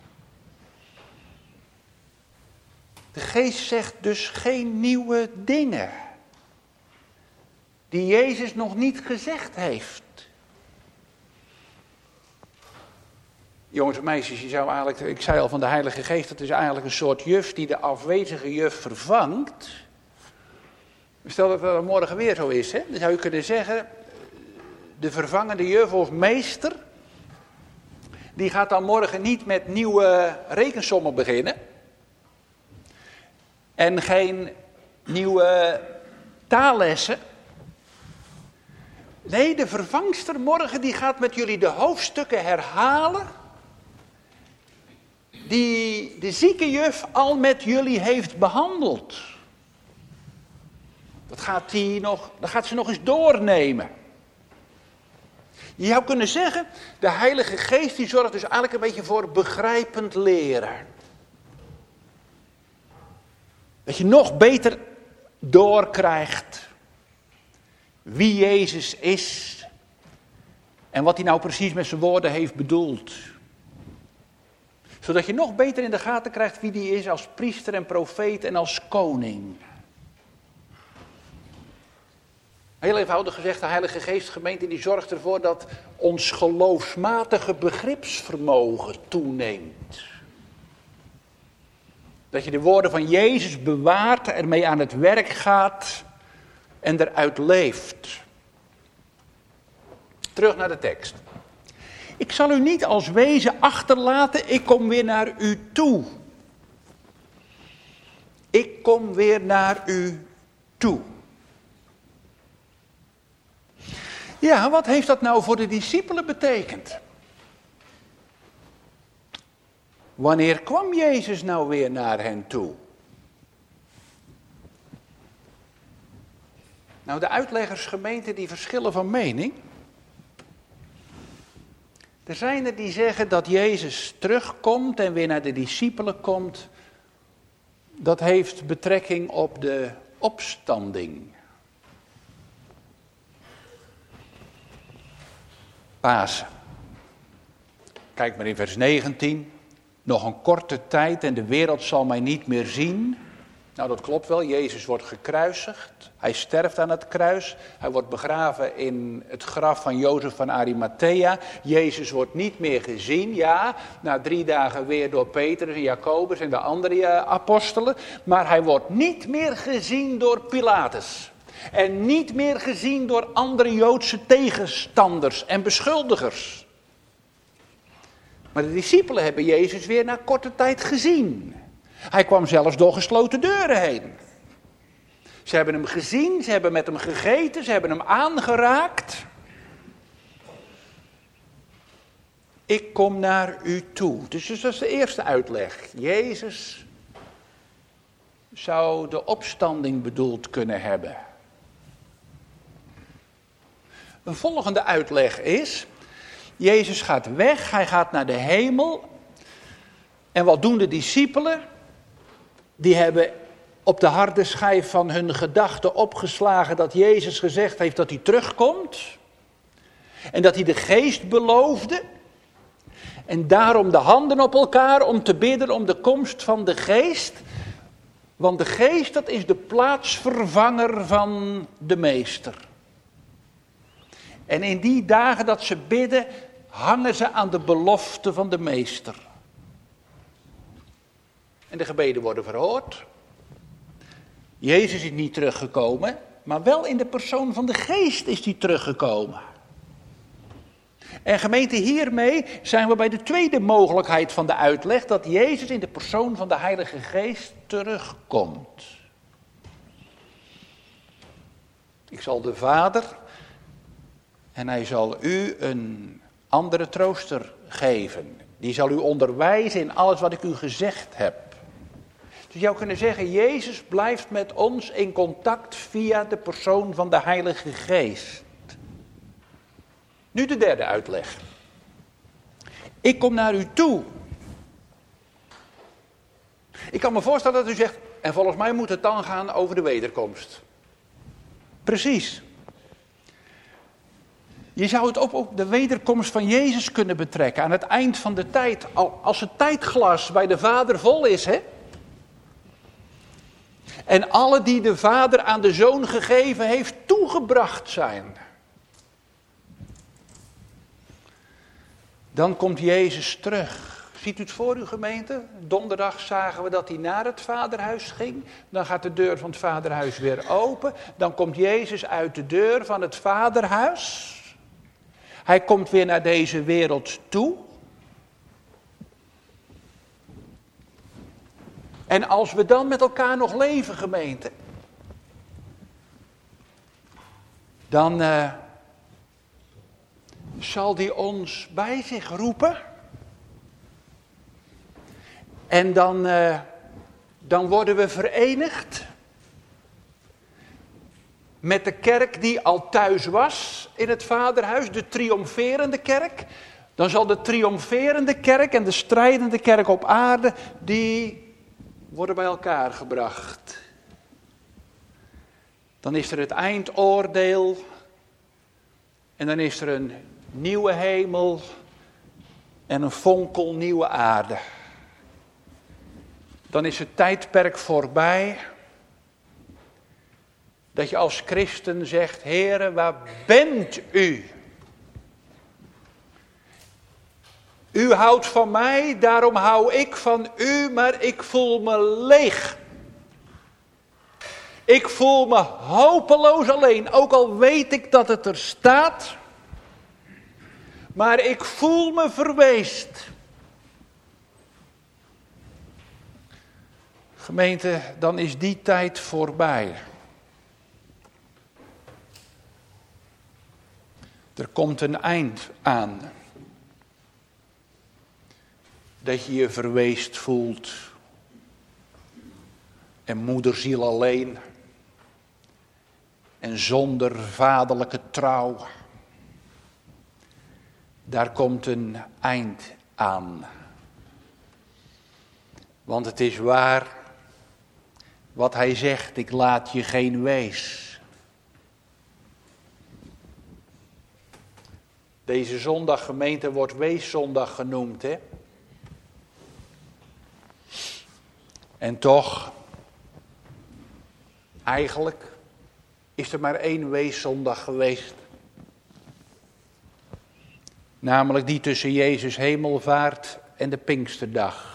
De Geest zegt dus geen nieuwe dingen die Jezus nog niet gezegd heeft. Jongens en meisjes, je zou eigenlijk, ik zei al van de Heilige Geest, dat is eigenlijk een soort juf die de afwezige juf vervangt. Stel dat dat morgen weer zo is, hè? Dan zou je kunnen zeggen, de vervangende juf of meester, die gaat dan morgen niet met nieuwe rekensommen beginnen. En geen nieuwe taallessen. Nee, de vervangster morgen die gaat met jullie de hoofdstukken herhalen die de ziekenjuf al met jullie heeft behandeld. Dat gaat, die nog, dat gaat ze nog eens doornemen. Je zou kunnen zeggen, de Heilige Geest die zorgt dus eigenlijk een beetje voor begrijpend leren. Dat je nog beter doorkrijgt wie Jezus is en wat hij nou precies met zijn woorden heeft bedoeld. Zodat je nog beter in de gaten krijgt wie hij is als priester en profeet en als koning. Heel eenvoudig gezegd, de Heilige Geest, gemeente, die zorgt ervoor dat ons geloofsmatige begripsvermogen toeneemt. Dat je de woorden van Jezus bewaart, ermee aan het werk gaat en eruit leeft. Terug naar de tekst. Ik zal u niet als wezen achterlaten, ik kom weer naar u toe. Ik kom weer naar u toe. Ja, wat heeft dat nou voor de discipelen betekend? Wanneer kwam Jezus nou weer naar hen toe? Nou, de uitleggersgemeenten die verschillen van mening. Er zijn er die zeggen dat Jezus terugkomt en weer naar de discipelen komt. Dat heeft betrekking op de opstanding. Pasen. Kijk maar in vers negentien. Nog een korte tijd en de wereld zal mij niet meer zien. Nou, dat klopt wel. Jezus wordt gekruisigd. Hij sterft aan het kruis. Hij wordt begraven in het graf van Jozef van Arimathea. Jezus wordt niet meer gezien. Ja, na drie dagen weer door Petrus en Jacobus en de andere apostelen. Maar hij wordt niet meer gezien door Pilatus. En niet meer gezien door andere Joodse tegenstanders en beschuldigers. Maar de discipelen hebben Jezus weer na korte tijd gezien. Hij kwam zelfs door gesloten deuren heen. Ze hebben hem gezien, ze hebben met hem gegeten, ze hebben hem aangeraakt. Ik kom naar u toe. Dus dat is de eerste uitleg. Jezus zou de opstanding bedoeld kunnen hebben. Een volgende uitleg is, Jezus gaat weg, hij gaat naar de hemel. En wat doen de discipelen? Die hebben op de harde schijf van hun gedachten opgeslagen dat Jezus gezegd heeft dat hij terugkomt. En dat hij de geest beloofde. En daarom de handen op elkaar om te bidden om de komst van de geest. Want de geest, dat is de plaatsvervanger van de meester. En in die dagen dat ze bidden, hangen ze aan de belofte van de meester. En de gebeden worden verhoord. Jezus is niet teruggekomen, maar wel in de persoon van de geest is hij teruggekomen. En gemeente, hiermee zijn we bij de tweede mogelijkheid van de uitleg, dat Jezus in de persoon van de Heilige Geest terugkomt. Ik zal de Vader en hij zal u een andere trooster geven. Die zal u onderwijzen in alles wat ik u gezegd heb. Dus je zou kunnen zeggen, Jezus blijft met ons in contact via de persoon van de Heilige Geest. Nu de derde uitleg. Ik kom naar u toe. Ik kan me voorstellen dat u zegt, en volgens mij moet het dan gaan over de wederkomst. Precies. Je zou het ook op de wederkomst van Jezus kunnen betrekken. Aan het eind van de tijd. Als het tijdglas bij de Vader vol is, hè. En alle die de Vader aan de Zoon gegeven heeft toegebracht zijn. Dan komt Jezus terug. Ziet u het voor uw gemeente? Donderdag zagen we dat hij naar het vaderhuis ging. Dan gaat de deur van het vaderhuis weer open. Dan komt Jezus uit de deur van het vaderhuis. Hij komt weer naar deze wereld toe. En als we dan met elkaar nog leven, gemeente, dan uh, zal die ons bij zich roepen. En dan, uh, dan worden we verenigd met de kerk die al thuis was in het Vaderhuis, de triomferende kerk. Dan zal de triomferende kerk en de strijdende kerk op aarde, die worden bij elkaar gebracht. Dan is er het eindoordeel en dan is er een nieuwe hemel en een fonkelnieuwe aarde. Dan is het tijdperk voorbij dat je als christen zegt, Heere, waar bent u? U houdt van mij, daarom hou ik van u, maar ik voel me leeg. Ik voel me hopeloos alleen, ook al weet ik dat het er staat. Maar ik voel me verweest. Gemeente, dan is die tijd voorbij. Er komt een eind aan. Dat je je verweest voelt. En moederziel alleen. En zonder vaderlijke trouw. Daar komt een eind aan. Want het is waar wat hij zegt, ik laat je geen wees. Deze zondag, gemeente, wordt Weeszondag genoemd, hè? En toch, eigenlijk is er maar één Weeszondag geweest. Namelijk die tussen Jezus hemelvaart en de Pinksterdag.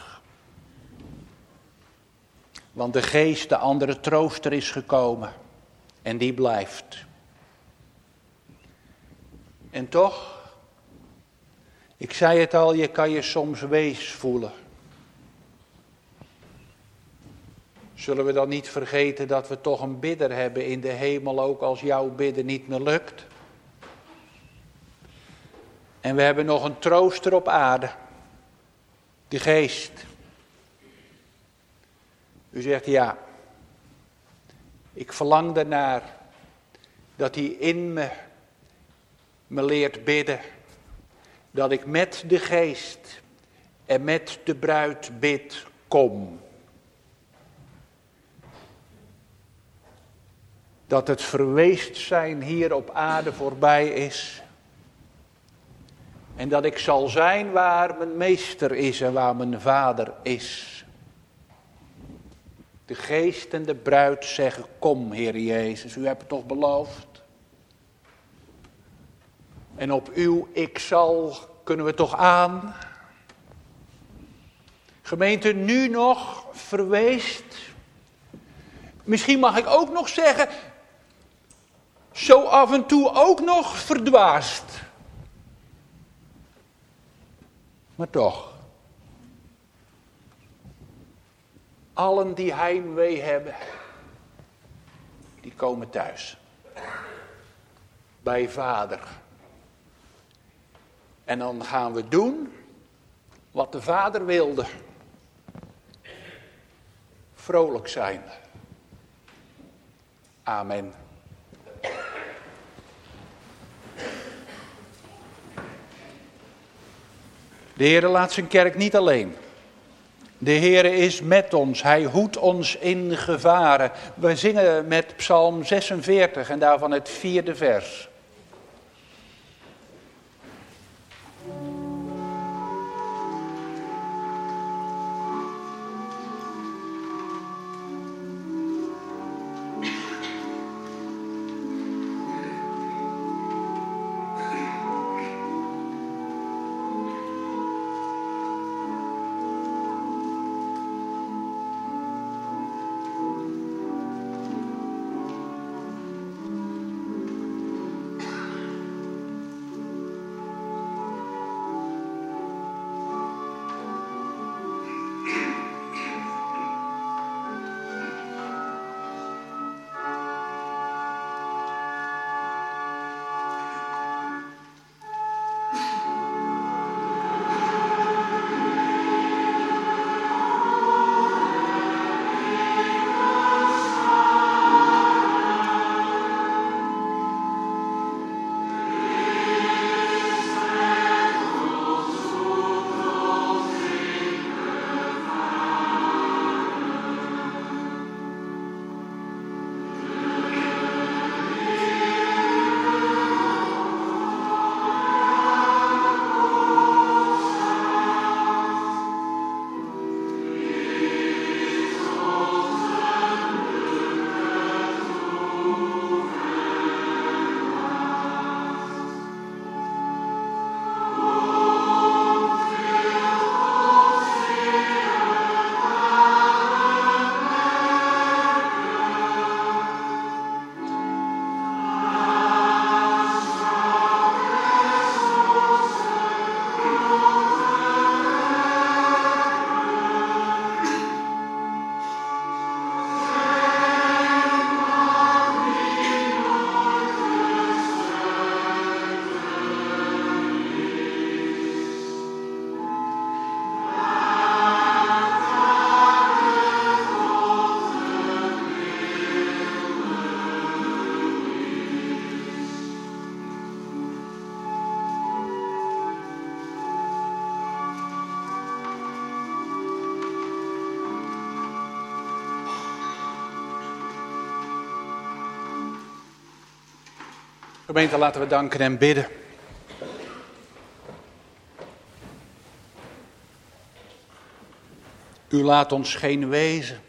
Want de Geest, de andere trooster, is gekomen. En die blijft. En toch, ik zei het al, je kan je soms wees voelen. Zullen we dan niet vergeten dat we toch een bidder hebben in de hemel, ook als jouw bidden niet meer lukt? En we hebben nog een trooster op aarde. De Geest. U zegt ja. Ik verlang ernaar dat hij in me, me leert bidden. Dat ik met de Geest en met de bruid bid, kom. Dat het verweest zijn hier op aarde voorbij is. En dat ik zal zijn waar mijn meester is en waar mijn vader is. De Geest en de bruid zeggen, kom Heer Jezus, u hebt het toch beloofd. En op uw ik zal kunnen we toch aan. Gemeente, nu nog verweest. Misschien mag ik ook nog zeggen, zo af en toe ook nog verdwaasd. Maar toch. Allen die heimwee hebben, die komen thuis. Bij Vader. En dan gaan we doen wat de Vader wilde. Vrolijk zijn. Amen. De Heere laat zijn kerk niet alleen. De Heere is met ons, hij hoedt ons in gevaren. We zingen met Psalm zesenveertig en daarvan het vierde vers. Gemeente, laten we danken en bidden. U laat ons geen wezen.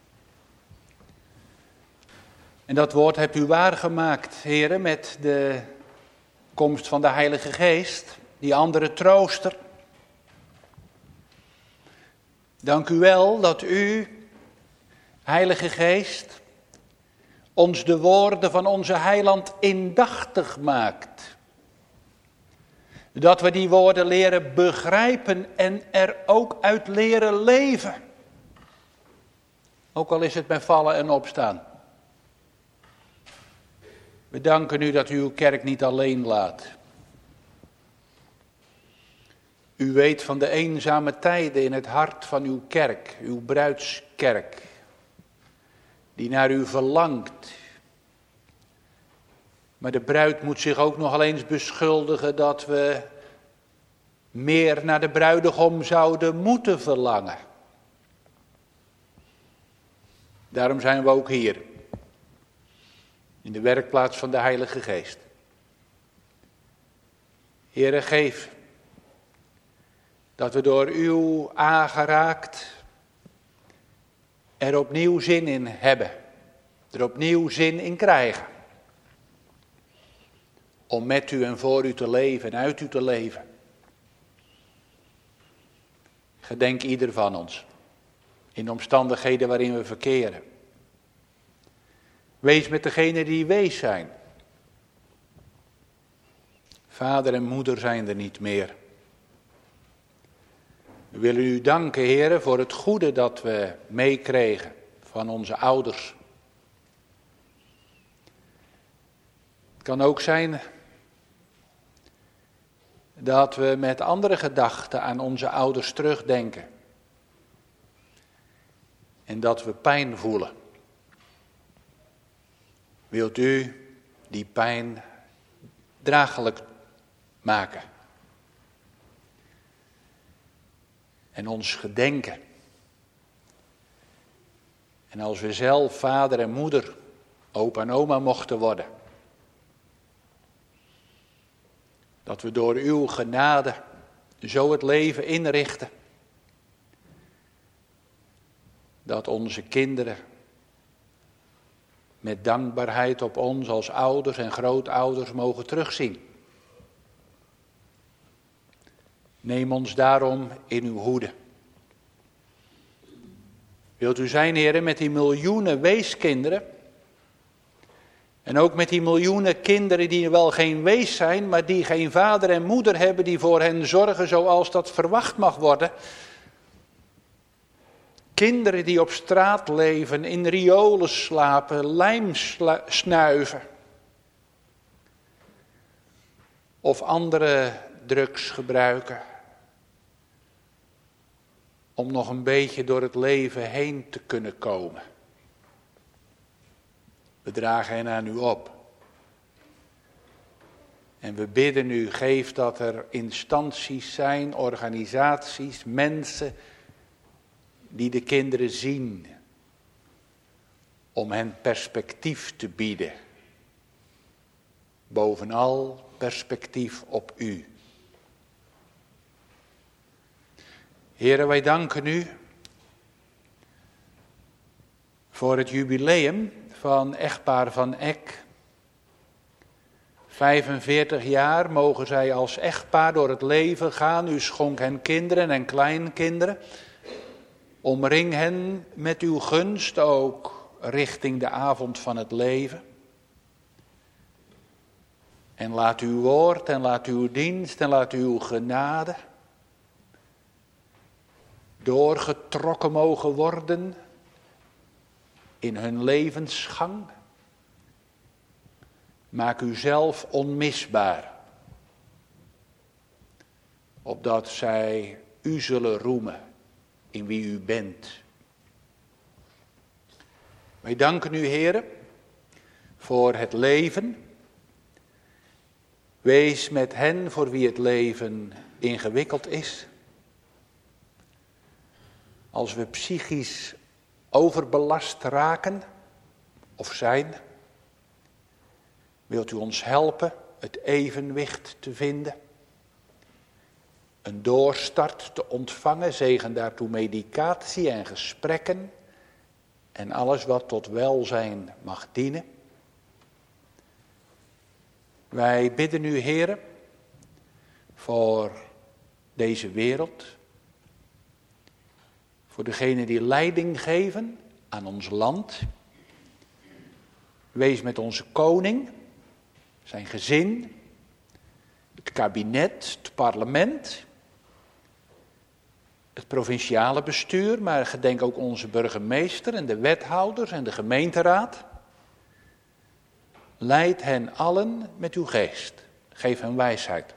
En dat woord hebt u waargemaakt, heren, met de komst van de Heilige Geest, die andere trooster. Dank u wel dat u, Heilige Geest, ons de woorden van onze Heiland indachtig maakt. Dat we die woorden leren begrijpen en er ook uit leren leven. Ook al is het met vallen en opstaan. We danken u dat u uw kerk niet alleen laat. U weet van de eenzame tijden in het hart van uw kerk, uw bruidskerk, die naar u verlangt. Maar de bruid moet zich ook nog eens beschuldigen dat we meer naar de bruidegom zouden moeten verlangen. Daarom zijn we ook hier, in de werkplaats van de Heilige Geest. Heere, geef dat we door u aangeraakt er opnieuw zin in hebben, er opnieuw zin in krijgen. Om met u en voor u te leven en uit u te leven. Gedenk ieder van ons, in de omstandigheden waarin we verkeren. Wees met degenen die wees zijn. Vader en moeder zijn er niet meer. We willen u danken, heren, voor het goede dat we meekregen van onze ouders. Het kan ook zijn dat we met andere gedachten aan onze ouders terugdenken. En dat we pijn voelen. Wilt u die pijn draaglijk maken? En ons gedenken. En als we zelf vader en moeder, opa en oma mochten worden. Dat we door uw genade zo het leven inrichten. Dat onze kinderen met dankbaarheid op ons als ouders en grootouders mogen terugzien. Neem ons daarom in uw hoede. Wilt u zijn, heren, met die miljoenen weeskinderen. En ook met die miljoenen kinderen die wel geen wees zijn, maar die geen vader en moeder hebben die voor hen zorgen zoals dat verwacht mag worden. Kinderen die op straat leven, in riolen slapen, lijm sla- snuiven. Of andere drugs gebruiken. Om nog een beetje door het leven heen te kunnen komen. We dragen hen aan u op. En we bidden u, geef dat er instanties zijn, organisaties, mensen die de kinderen zien. Om hen perspectief te bieden. Bovenal perspectief op u. Heren, wij danken u voor het jubileum van echtpaar Van Eck. vijfenveertig jaar mogen zij als echtpaar door het leven gaan. U schonk hen kinderen en kleinkinderen. Omring hen met uw gunst ook richting de avond van het leven. En laat uw woord en laat uw dienst en laat uw genade doorgetrokken mogen worden in hun levensgang. Maak u zelf onmisbaar, opdat zij u zullen roemen in wie u bent. Wij danken u, Heere, voor het leven. Wees met hen voor wie het leven ingewikkeld is. Als we psychisch overbelast raken of zijn, Wilt u ons helpen het evenwicht te vinden? Een doorstart te ontvangen, zegen daartoe medicatie en gesprekken en alles wat tot welzijn mag dienen. Wij bidden u, Heere, voor deze wereld, voor degenen die leiding geven aan ons land. Wees met onze koning, zijn gezin, het kabinet, het parlement, het provinciale bestuur, maar gedenk ook onze burgemeester en de wethouders en de gemeenteraad. Leid hen allen met uw geest. Geef hen wijsheid.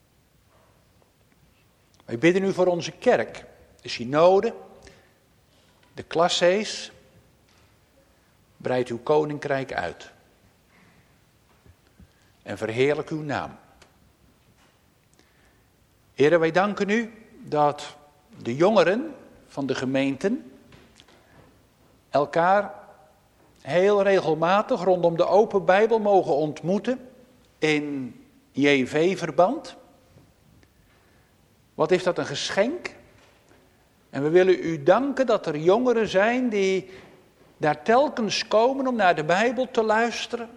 Wij bidden u voor onze kerk, de synode, de klassees. Breid uw koninkrijk uit. En verheerlijk uw naam. Heren, wij danken u dat de jongeren van de gemeenten elkaar heel regelmatig rondom de open Bijbel mogen ontmoeten in J V-verband. Wat is dat een geschenk? En we willen u danken dat er jongeren zijn die daar telkens komen om naar de Bijbel te luisteren,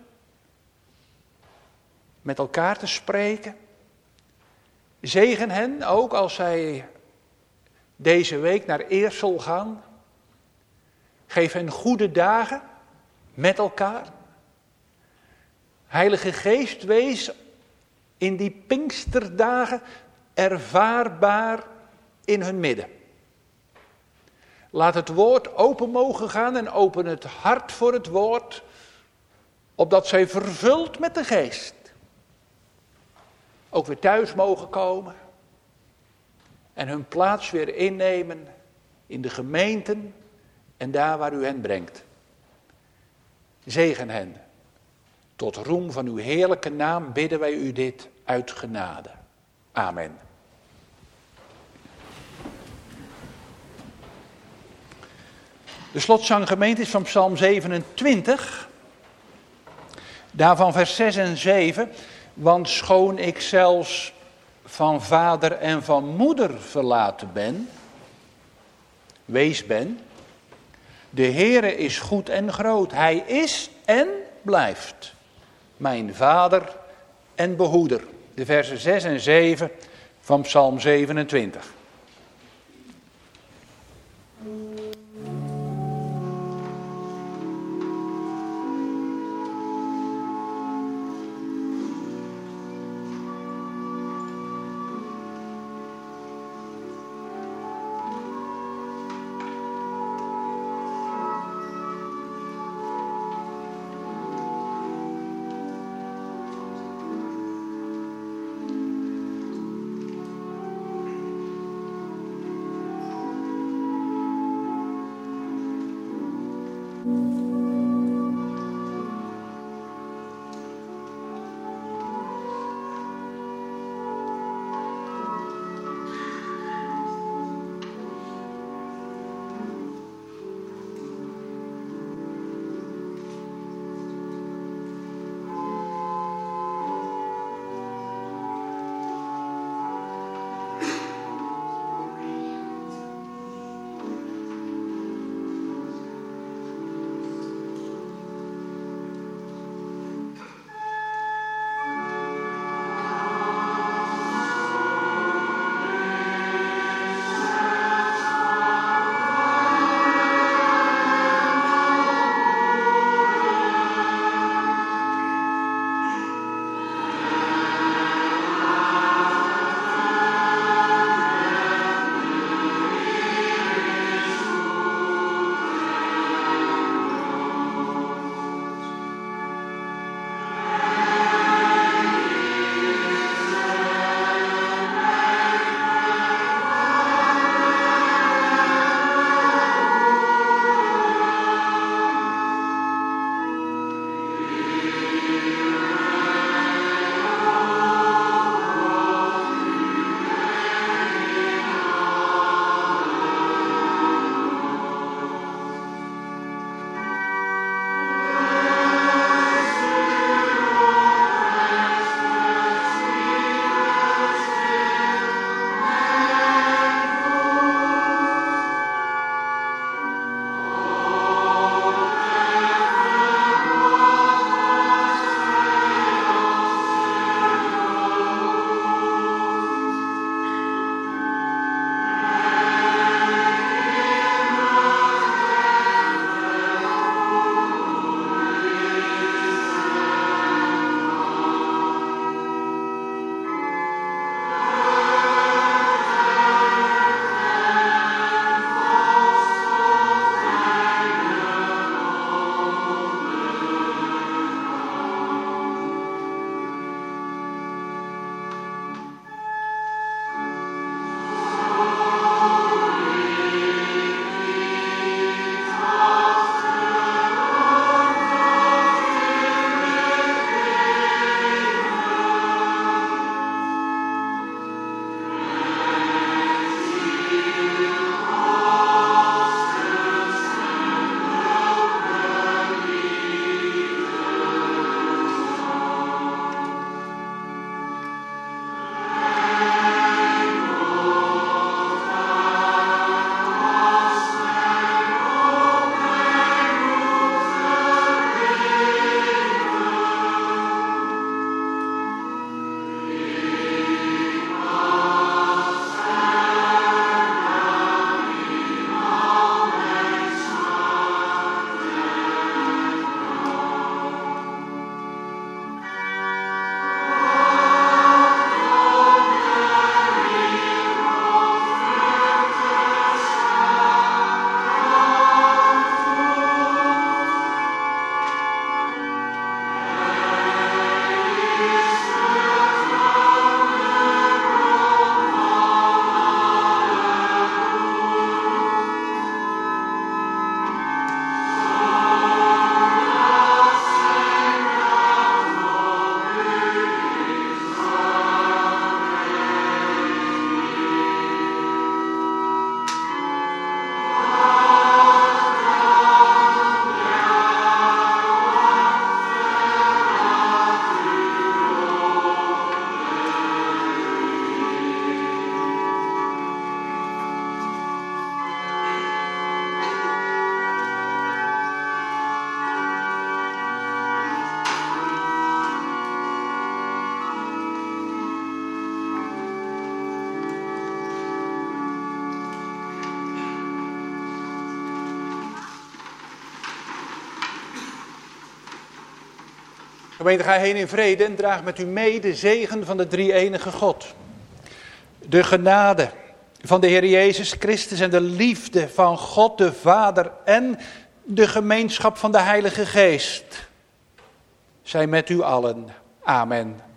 met elkaar te spreken. Zegen hen ook als zij deze week naar Eersel gaan. Geef hen goede dagen met elkaar. Heilige Geest, wees in die Pinksterdagen ervaarbaar in hun midden. Laat het woord open mogen gaan en open het hart voor het woord, opdat zij vervuld met de Geest ook weer thuis mogen komen en hun plaats weer innemen in de gemeenten en daar waar u hen brengt. Zegen hen. Tot roem van uw heerlijke naam bidden wij u dit uit genade. Amen. De slotzang gemeente is van Psalm zevenentwintig, daarvan vers zes en zeven. Want schoon ik zelfs van vader en van moeder verlaten ben, wees ben, de Heere is goed en groot. Hij is en blijft mijn vader en behoeder. De versen zes en zeven van Psalm zevenentwintig. Gemeente, ga heen in vrede en draag met u mee de zegen van de drie-enige God. De genade van de Heer Jezus Christus en de liefde van God de Vader en de gemeenschap van de Heilige Geest. Zij met u allen. Amen.